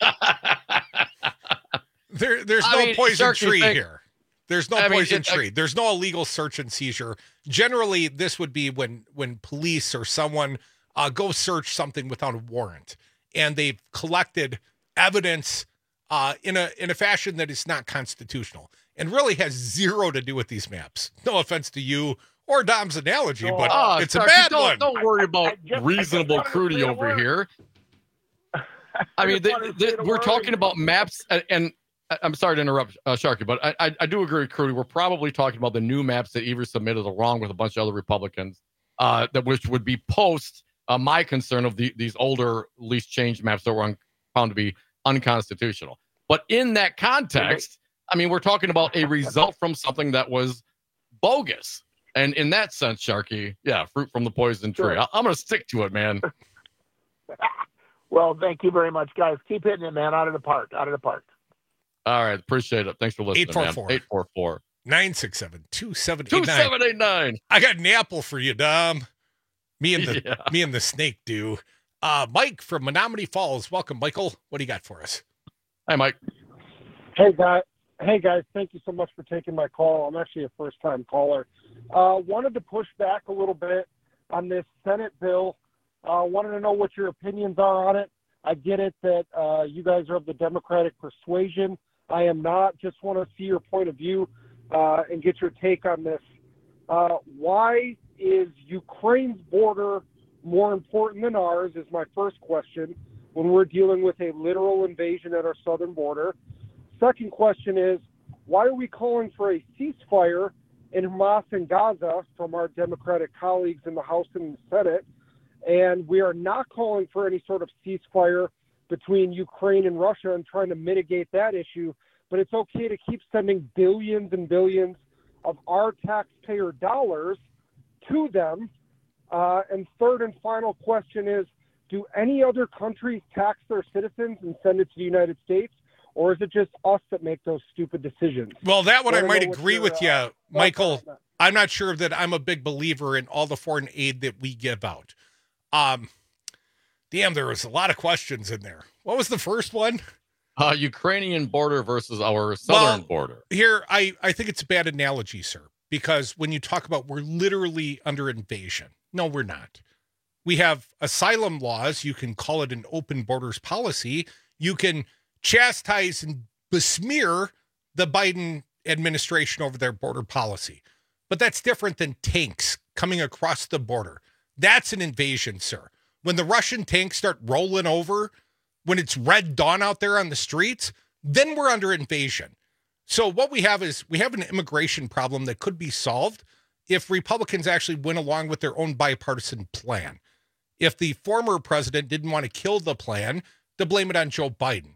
there there's I no mean, poison Sharky tree think, here. There's no I mean, poison it, tree. I, There's no illegal search and seizure. Generally, this would be when when police or someone uh, go search something without a warrant, and they've collected evidence uh, in a in a fashion that is not constitutional and really has zero to do with these maps. No offense to you or Dom's analogy, No, but oh, it's Sharky, a bad don't, one. Don't worry about I just- reasonable I just Crudy wanted to say a over word. here. I I mean, just they, wanted to they, say the we're word. talking about maps, and, and I- I'm sorry to interrupt, uh, Sharky, but I, I, I do agree with Crudy. We're probably talking about the new maps that Evers submitted along with a bunch of other Republicans, uh, that which would be post uh, my concern of the, these older least changed maps that were un- found to be unconstitutional. But in that context, I mean, we're talking about a result from something that was bogus. And in that sense, Sharky, yeah, fruit from the poison tree. Sure. I, I'm going to stick to it, man. Well, thank you very much, guys. Keep hitting it, man. Out of the park. Out of the park. All right. Appreciate it. Thanks for listening, eight four man. four. eight four four. nine six seven, two seven eight two nine. seven eight nine. I got an apple for you, Dom. Me and the Yeah. me and the snake do. Uh, Mike from Menominee Falls. Welcome, Michael. What do you got for us? Hi, Mike. Hey, guys. Hey, guys. Thank you so much for taking my call. I'm actually a first-time caller. Uh, wanted to push back a little bit on this Senate bill. Uh, wanted to know what your opinions are on it. I get it that uh, you guys are of the Democratic persuasion. I am not. Just want to see your point of view uh, and get your take on this. Uh, why is Ukraine's border more important than ours is my first question when we're dealing with a literal invasion at our southern border. second question is, why are we calling for a ceasefire in Hamas and Gaza from our Democratic colleagues in the House and the Senate? And we are not calling for any sort of ceasefire between Ukraine and Russia and trying to mitigate that issue. But it's okay to keep sending billions and billions of our taxpayer dollars to them. Uh, and third and final question is, do any other countries tax their citizens and send it to the United States? Or is it just us that make those stupid decisions? Well, that one I might know what agree your, with you, uh, Michael. I'm not sure that I'm a big believer in all the foreign aid that we give out. Um, damn, there was a lot of questions in there. What was the first one? Uh, Ukrainian border versus our southern well, border. Here, I, I think it's a bad analogy, sir, because when you talk about we're literally under invasion. No, we're not. We have asylum laws. You can call it an open borders policy. You can chastise and besmear the Biden administration over their border policy. But that's different than tanks coming across the border. That's an invasion, sir. When the Russian tanks start rolling over, when it's red dawn out there on the streets, then we're under invasion. So what we have is we have an immigration problem that could be solved if Republicans actually went along with their own bipartisan plan. If the former president didn't want to kill the plan, to blame it on Joe Biden.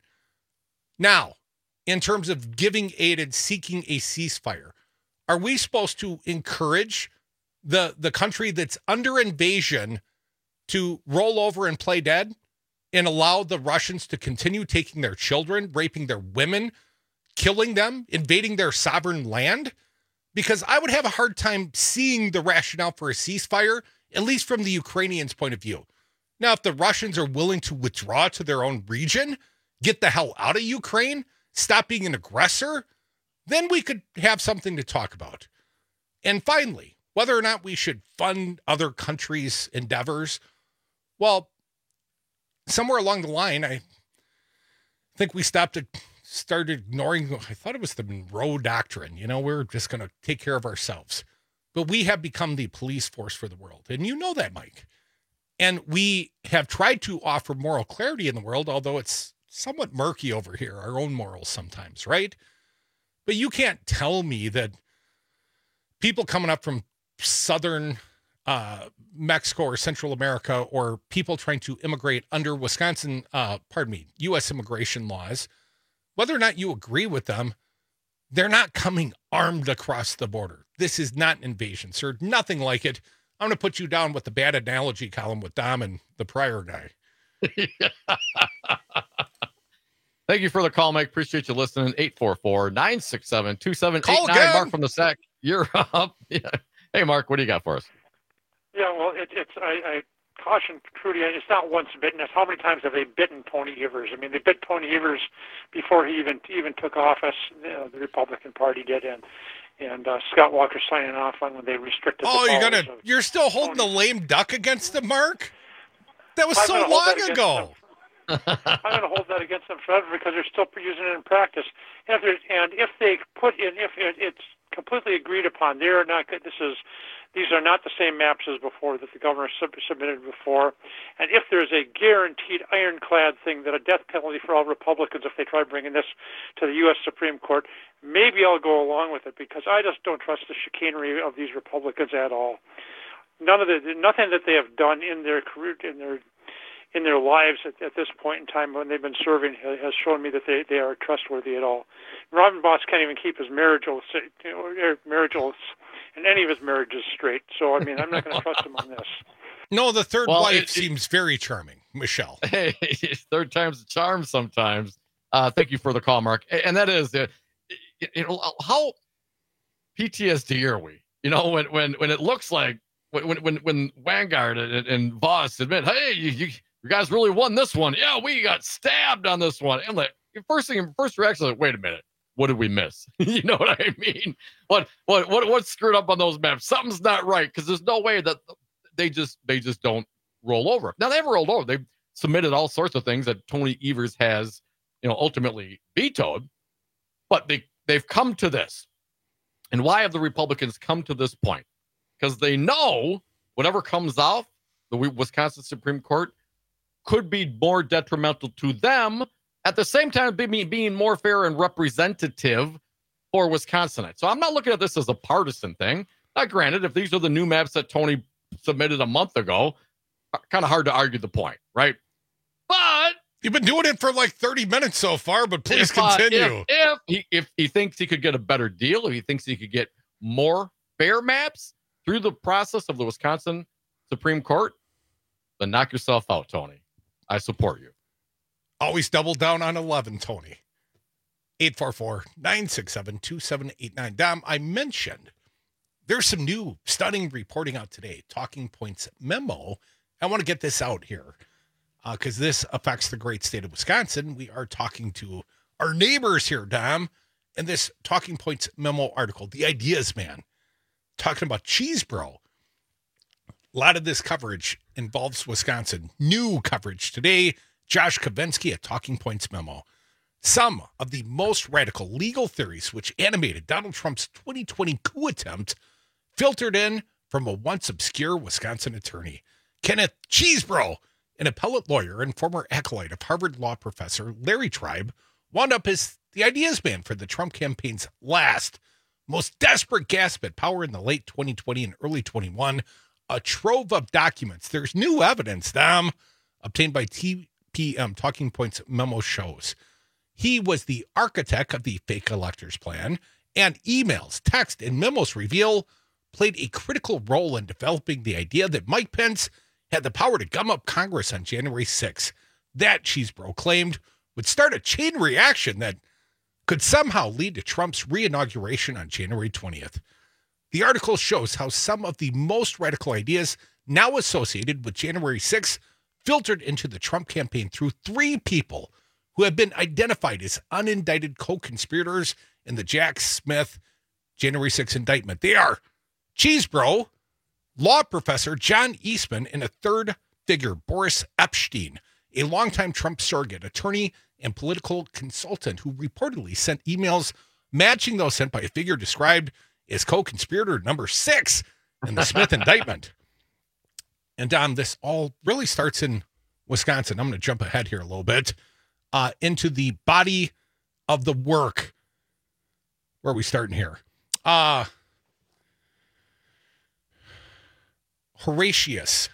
Now, in terms of giving aid and seeking a ceasefire, are we supposed to encourage the, the country that's under invasion to roll over and play dead and allow the Russians to continue taking their children, raping their women, killing them, invading their sovereign land? Because I would have a hard time seeing the rationale for a ceasefire, at least from the Ukrainians' point of view. Now, if the Russians are willing to withdraw to their own region, get the hell out of Ukraine, stop being an aggressor, then we could have something to talk about. And finally, whether or not we should fund other countries' endeavors, well, somewhere along the line, I think we stopped at, started ignoring, I thought it was the Monroe Doctrine. You know, we're just going to take care of ourselves. But we have become the police force for the world. And you know that, Mike. And we have tried to offer moral clarity in the world, although it's somewhat murky over here, our own morals sometimes, right? But you can't tell me that people coming up from southern uh, Mexico or Central America, or people trying to immigrate under Wisconsin, uh, pardon me, U S immigration laws, whether or not you agree with them, they're not coming armed across the border. This is not an invasion, sir. Nothing like it. I'm going to put you down with the bad analogy column with Dom and the prior guy. Thank you for the call, Mike. Appreciate you listening. eight four four, nine six seven, two seven eight nine. Again. Mark from the Sack, you're up. Yeah. Hey, Mark, what do you got for us? Yeah, well, it, it's I, I caution Trudy. It's not once bitten. It's how many times have they bitten Tony Evers? I mean, they bit Tony Evers before he even even took office. Uh, the Republican Party did, and and uh, Scott Walker signing off on when they restricted. Oh, the you're powers gonna of you're still holding Tony. the lame duck against him, Mark? That was I'm so gonna hold long that ago. I'm going to hold that against them forever because they're still using it in practice. And if, there's- and if they put in, if it, it's completely agreed upon, they are not. This is, these are not the same maps as before that the governor sub- submitted before. And if there's a guaranteed ironclad thing that a death penalty for all Republicans if they try bringing this to the U S Supreme Court, maybe I'll go along with it because I just don't trust the chicanery of these Republicans at all. None of the nothing that they have done in their career in their in their lives at, at this point in time when they've been serving has shown me that they, they are trustworthy at all. Robin Boss can't even keep his marriage oaths, you know, marriage oaths and any of his marriages straight. So, I mean, I'm not going to trust him on this. No, the third Well, wife it- it- seems very charming, Michelle. Hey, third time's a charm sometimes. Uh, thank you for the call, Mark. And that is, uh, you know, how P T S D are we? You know, when when when it looks like when when when Vanguard and, and Voss admit, hey, you, you you guys really won this one. Yeah, we got stabbed on this one. And like first thing, first reaction, like, wait a minute, what did we miss? You know what I mean? What what what what's screwed up on those maps? Something's not right because there's no way that they just they just don't roll over. Now they haven't rolled over. They've submitted all sorts of things that Tony Evers has, you know, ultimately vetoed, but they they've come to this. And why have the Republicans come to this point? Because they know whatever comes off the Wisconsin Supreme Court could be more detrimental to them at the same time being, being more fair and representative for Wisconsinites. So I'm not looking at this as a partisan thing. Now, granted, if these are the new maps that Tony submitted a month ago, kind of hard to argue the point, right? But you've been doing it for like thirty minutes so far, but please if, uh, continue. If, if, he, if he thinks he could get a better deal, if he thinks he could get more fair maps through the process of the Wisconsin Supreme Court, then knock yourself out, Tony. I support you. Always double down on eleven, Tony. eight four four, nine six seven, two seven eight nine. Dom, I mentioned there's some new stunning reporting out today. Talking Points memo. I want to get this out here because uh, this affects the great state of Wisconsin. We are talking to our neighbors here, Dom, and this Talking Points memo article, The Ideas Man, talking about Cheesebro. A lot of this coverage involves Wisconsin. New coverage today. Josh Kavinsky at Talking Points memo. Some of the most radical legal theories which animated Donald Trump's twenty twenty coup attempt filtered in from a once obscure Wisconsin attorney. Kenneth Cheesebro, an appellate lawyer and former acolyte of Harvard law professor Larry Tribe, wound up as the ideas man for the Trump campaign's last, most desperate gasp at power in the late twenty twenty and early twenty-one. A trove of documents. There's new evidence, Dom, obtained by T P M Talking Points memo shows. He was the architect of the fake electors plan, and emails, text, and memos reveal played a critical role in developing the idea that Mike Pence had the power to gum up Congress on January sixth. That, Cheesebro claimed, would start a chain reaction that could somehow lead to Trump's re-inauguration on January twentieth. The article shows how some of the most radical ideas now associated with January sixth filtered into the Trump campaign through three people who have been identified as unindicted co-conspirators in the Jack Smith January sixth indictment. They are Cheesebro, law professor John Eastman, and a third figure, Boris Epshteyn, a longtime Trump surrogate, attorney, and political consultant who reportedly sent emails matching those sent by a figure described as co-conspirator number six in the Smith indictment. And Dom, this all really starts in Wisconsin. I'm going to jump ahead here a little bit uh, into the body of the work. Where are we starting here? Uh, Horatius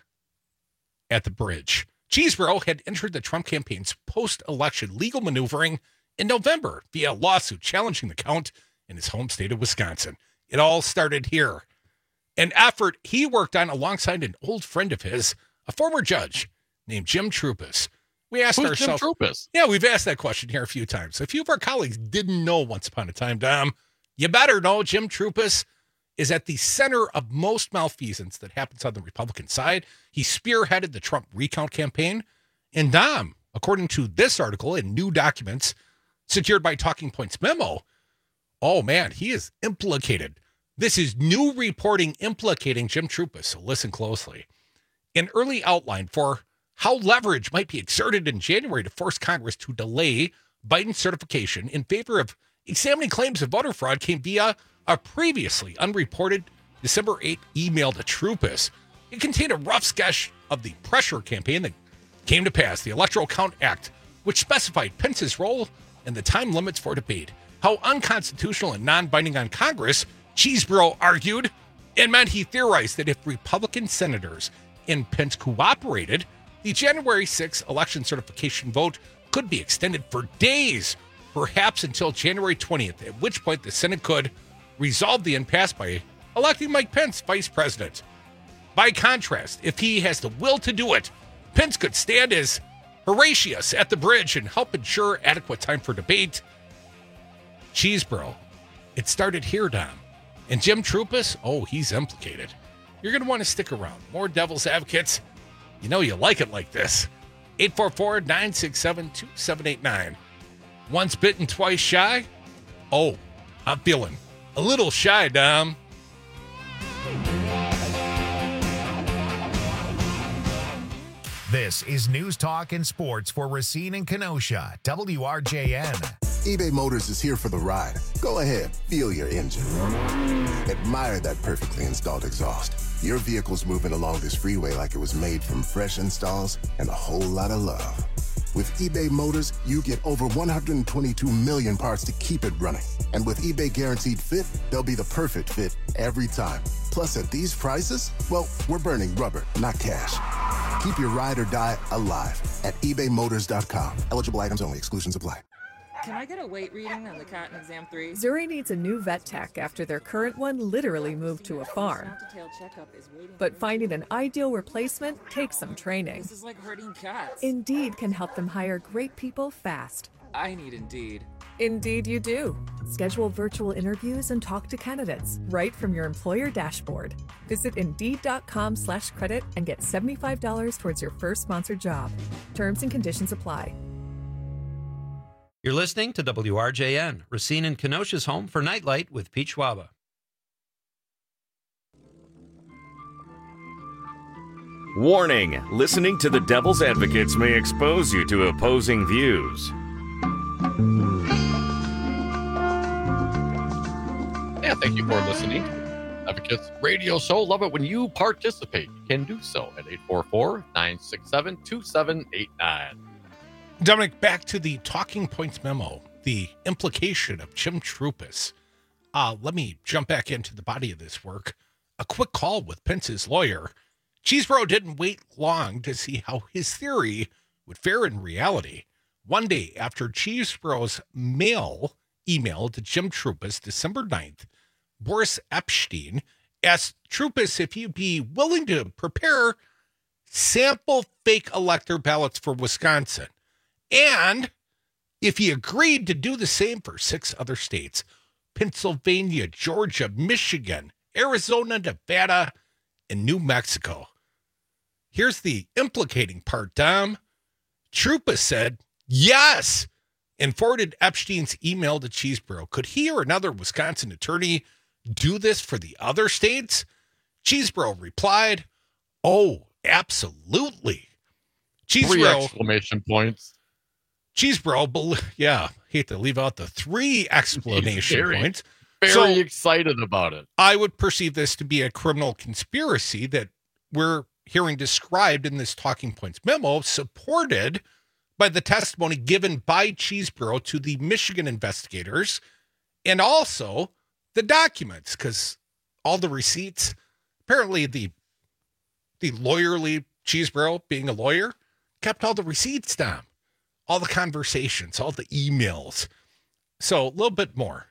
at the bridge. Cheesebro had entered the Trump campaign's post-election legal maneuvering in November via a lawsuit challenging the count in his home state of Wisconsin. It all started here. An effort he worked on alongside an old friend of his, a former judge named Jim Troupis. We asked Who's ourselves. Jim Troupis? Yeah, we've asked that question here a few times. A few of our colleagues didn't know once upon a time, Dom. You better know Jim Troupis is at the center of most malfeasance that happens on the Republican side. He spearheaded the Trump recount campaign. And Dom, according to this article and new documents secured by Talking Points memo, oh man, he is implicated. This is new reporting implicating Jim Troupis, so listen closely. An early outline for how leverage might be exerted in January to force Congress to delay Biden's certification in favor of examining claims of voter fraud came via a previously unreported December eighth email to Troupis. It contained a rough sketch of the pressure campaign that came to pass, the Electoral Count Act, which specified Pence's role and the time limits for debate. How unconstitutional and non-binding on Congress, Cheesebro argued, and meant he theorized that if Republican senators and Pence cooperated, the January sixth election certification vote could be extended for days, perhaps until January twentieth, at which point the Senate could resolve the impasse by electing Mike Pence vice president. By contrast, if he has the will to do it, Pence could stand as Horatius at the bridge and help ensure adequate time for debate. Cheesebro, it started here, Dom. And Jim Troupis, oh, he's implicated. You're going to want to stick around. More Devil's Advocates. You know you like it like this. eight four four, nine six seven, two seven eight nine. Once bitten, twice shy? Oh, I'm feeling a little shy, Dom. This is News Talk and Sports for Racine and Kenosha, W R J N. eBay Motors is here for the ride. Go ahead, feel your engine. Admire that perfectly installed exhaust. Your vehicle's moving along this freeway like it was made from fresh installs and a whole lot of love. With eBay Motors, you get over one hundred twenty-two million parts to keep it running. And with eBay Guaranteed Fit, they'll be the perfect fit every time. Plus, at these prices, well, we're burning rubber, not cash. Keep your ride or die alive at ebay motors dot com. Eligible items only. Exclusions apply. Can I get a weight reading on the cat in exam three? Zuri needs a new vet tech after their current one literally moved to a farm. But finding an ideal replacement takes some training. This is like herding cats. Indeed can help them hire great people fast. I need Indeed. Indeed you do. Schedule virtual interviews and talk to candidates right from your employer dashboard. Visit Indeed.com slash credit and get seventy-five dollars towards your first sponsored job. Terms and conditions apply. You're listening to W R J N, Racine and Kenosha's home for Nightlight with Pete Schwaba. Warning, listening to the Devil's Advocates may expose you to opposing views. Yeah, thank you for listening. Advocates Radio Show. Love it when you participate. You can do so at eight four four, nine six seven, two seven eight nine. Dominic, back to the talking points memo, the implication of Jim Troupis. Uh, let me jump back into the body of this work. A quick call with Pence's lawyer. Cheesebro didn't wait long to see how his theory would fare in reality. One day after Cheesebro's mail email to Jim Troupis, December ninth, Boris Epshteyn asked Troupis if he'd be willing to prepare sample fake elector ballots for Wisconsin. And if he agreed to do the same for six other states, Pennsylvania, Georgia, Michigan, Arizona, Nevada, and New Mexico. Here's the implicating part, Dom. Troupis said, yes, and forwarded Epstein's email to Cheesebro. Could he or another Wisconsin attorney do this for the other states? Cheesebro replied, oh, absolutely. Cheesebro, Three exclamation points. Cheesebro, yeah, hate to leave out the three exclamation very, points. Very so, excited about it. I would perceive this to be a criminal conspiracy that we're hearing described in this talking points memo, supported by the testimony given by Cheesebro to the Michigan investigators and also the documents, because all the receipts, apparently the the lawyerly Cheesebro, being a lawyer, kept all the receipts down. All the conversations, all the emails. So a little bit more.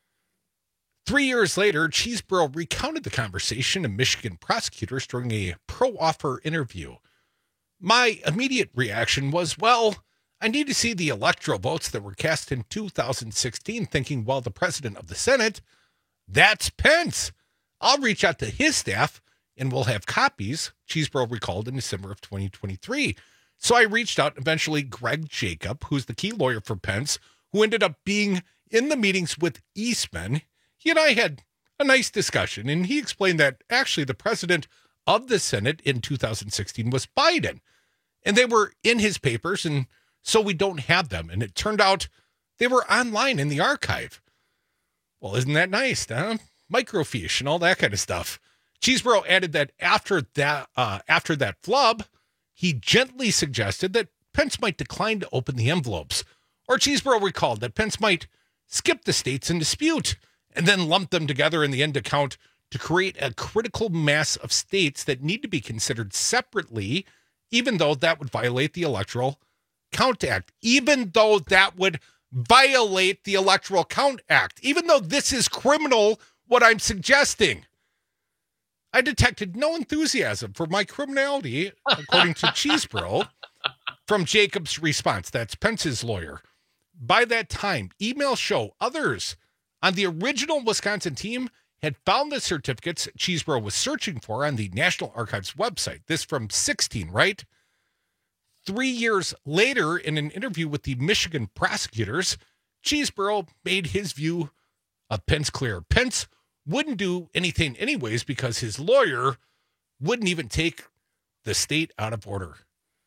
Three years later, Cheesebro recounted the conversation to Michigan prosecutors during a pro-offer interview. My immediate reaction was, well, I need to see the electoral votes that were cast in two thousand sixteen, thinking, well, the president of the Senate, that's Pence. I'll reach out to his staff and we'll have copies, Cheesebro recalled in December of twenty twenty-three. So I reached out, eventually Greg Jacob, who's the key lawyer for Pence, who ended up being in the meetings with Eastman. He and I had a nice discussion, and he explained that actually the president of the Senate in two thousand sixteen was Biden. And they were in his papers, and so we don't have them. And it turned out they were online in the archive. Well, isn't that nice, huh? Microfiche and all that kind of stuff. Cheesebro added that after that, uh, after that flub, he gently suggested that Pence might decline to open the envelopes. Or Cheesebro recalled that Pence might skip the states in dispute and then lump them together in the end account to create a critical mass of states that need to be considered separately, even though that would violate the Electoral Count Act. Even though that would violate the Electoral Count Act. Even though this is criminal, what I'm suggesting. I detected no enthusiasm for my criminality, according to Cheesebro, from Jacob's response. That's Pence's lawyer. By that time, emails show others on the original Wisconsin team had found the certificates Cheesebro was searching for on the National Archives website. This from sixteen, right? Three years later, in an interview with the Michigan prosecutors, Cheesebro made his view of Pence clear. Pence wouldn't do anything anyways because his lawyer wouldn't even take the state out of order.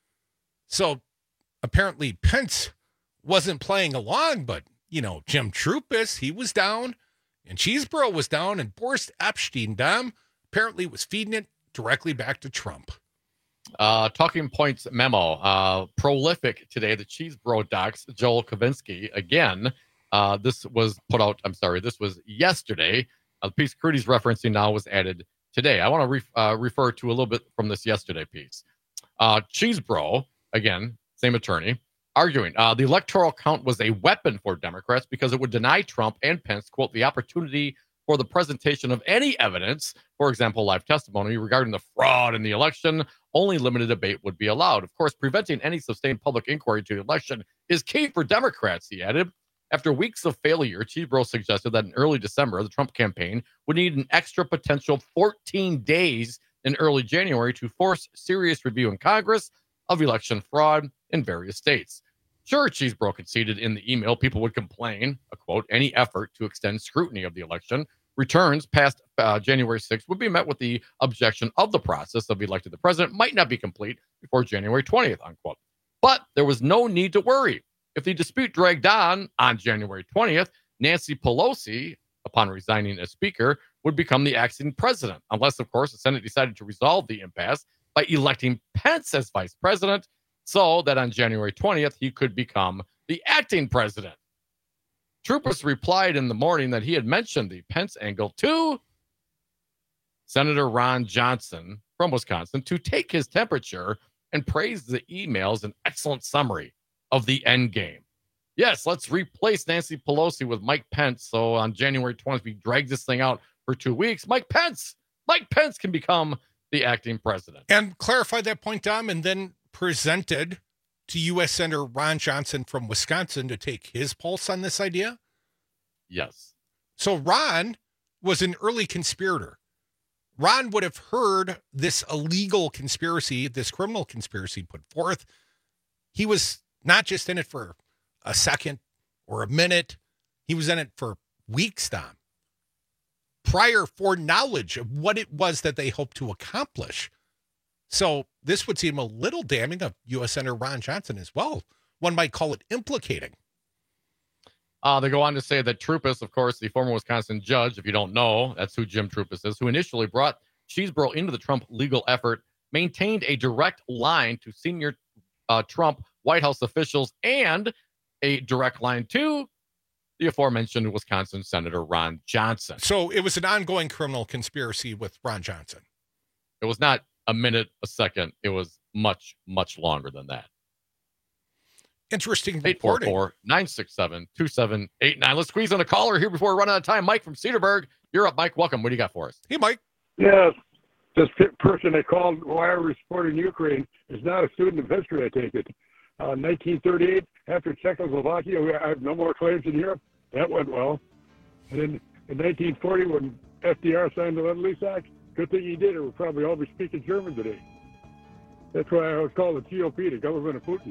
So apparently Pence wasn't playing along, but, you know, Jim Troupis, he was down, and Cheesebro was down, and Boris Epshteyn, Dom, apparently was feeding it directly back to Trump. Uh, Talking Points memo. Uh, prolific today, the Cheesebro docs, Joel Kavinsky. Again, uh, this was put out, I'm sorry, this was yesterday. Uh, the piece Crudy's referencing now was added today. I want to re- uh, refer to a little bit from this yesterday piece. Uh, Cheesebro, again, same attorney, arguing uh, the electoral count was a weapon for Democrats because it would deny Trump and Pence, quote, the opportunity for the presentation of any evidence, for example, live testimony regarding the fraud in the election. Only limited debate would be allowed. Of course, preventing any sustained public inquiry to the election is key for Democrats, he added. After weeks of failure, Cheesebro suggested that in early December, the Trump campaign would need an extra potential fourteen days in early January to force serious review in Congress of election fraud in various states. Sure, Cheesebro conceded in the email people would complain, a quote, any effort to extend scrutiny of the election returns past uh, January sixth would be met with the objection of the process of electing the president might not be complete before January twentieth, unquote. But there was no need to worry. If the dispute dragged on on January twentieth, Nancy Pelosi, upon resigning as Speaker, would become the acting president, unless, of course, the Senate decided to resolve the impasse by electing Pence as vice president, so that on January twentieth, he could become the acting president. Troupis replied in the morning that he had mentioned the Pence angle to Senator Ron Johnson from Wisconsin to take his temperature and praised the email as an excellent summary of the end game. Yes, let's replace Nancy Pelosi with Mike Pence. So on January twentieth, we drag this thing out for two weeks. Mike Pence, Mike Pence can become the acting president. And clarified that point, Dom, and then presented to U S Senator Ron Johnson from Wisconsin to take his pulse on this idea? Yes. So Ron was an early conspirator. Ron would have heard this illegal conspiracy, this criminal conspiracy put forth. He was not just in it for a second or a minute. He was in it for weeks, Dom. Prior foreknowledge of what it was that they hoped to accomplish. So this would seem a little damning of U S Senator Ron Johnson as well. One might call it implicating. Uh, they go on to say that Troupis, of course, the former Wisconsin judge, if you don't know, that's who Jim Troupis is, who initially brought Cheesebro into the Trump legal effort, maintained a direct line to senior uh, Trump White House officials and a direct line to the aforementioned Wisconsin Senator Ron Johnson. So it was an ongoing criminal conspiracy with Ron Johnson. It was not a minute, a second. It was much, much longer than that. Interesting eight four four, nine six seven, two seven eight nine. Let's squeeze in a caller here before we run out of time. Mike from Cedarburg. You're up, Mike. Welcome. What do you got for us? Hey, Mike. Yes. This person that called why are we supporting Ukraine is not a student of history, I take it. Uh, nineteen thirty-eight, after Czechoslovakia, we have no more claims in Europe. That went well. And then in nineteen forty, when F D R signed the Lend-Lease Act, good thing he did it. We'll probably all be speaking German today. That's why I was called the G O P, the government of Putin.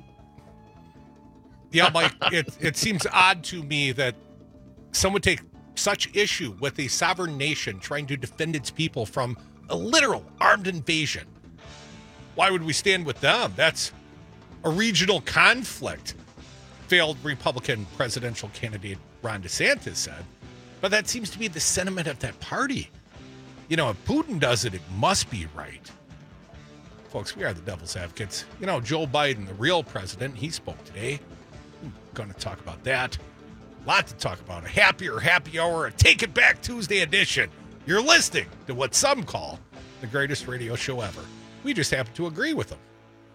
Yeah, Mike, it, it seems odd to me that some would take such issue with a sovereign nation trying to defend its people from a literal armed invasion. Why would we stand with them? That's a regional conflict, failed Republican presidential candidate Ron DeSantis said. But that seems to be the sentiment of that party. You know, if Putin does it, it must be right. Folks, we are the devil's advocates. You know, Joe Biden, the real president, he spoke today. I'm going to talk about that. A lot to talk about. A happier happy hour, a Take It Back Tuesday edition. You're listening to what some call the greatest radio show ever. We just happen to agree with them.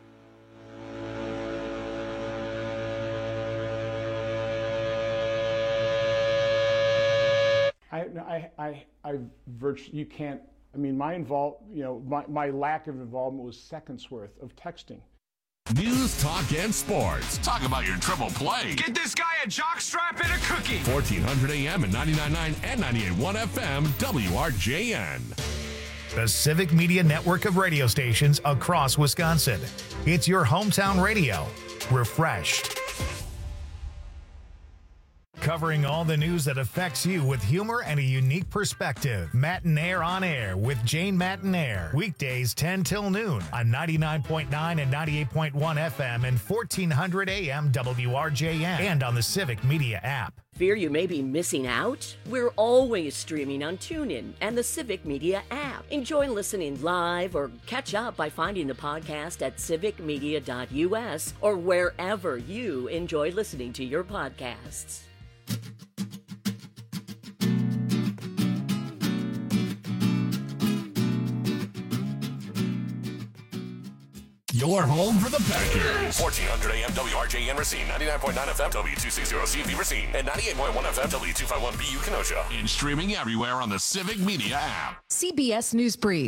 I, I, I, I virtually, you can't, I mean, my involve, you know, my, my lack of involvement was seconds worth of texting. News, talk, and sports. Talk about your triple play. Get this guy a jockstrap and a cookie. fourteen hundred A M and ninety-nine point nine and ninety-eight point one F M, W R J N. The Civic Media Network of radio stations across Wisconsin. It's your hometown radio. Refreshed. Covering all the news that affects you with humor and a unique perspective. Matinaire on Air with Jane Matinaire. Weekdays ten till noon on ninety-nine point nine and ninety-eight point one F M and fourteen hundred A M W R J N and on the Civic Media app. Fear you may be missing out? We're always streaming on TuneIn and the Civic Media app. Enjoy listening live or catch up by finding the podcast at civic media dot u s or wherever you enjoy listening to your podcasts. Your home for the Packers. fourteen hundred A M W R J N Racine, ninety-nine point nine F M W two sixty C V Racine, and ninety-eight point one F M W two fifty-one B U Kenosha. And streaming everywhere on the Civic Media app. C B S News Brief.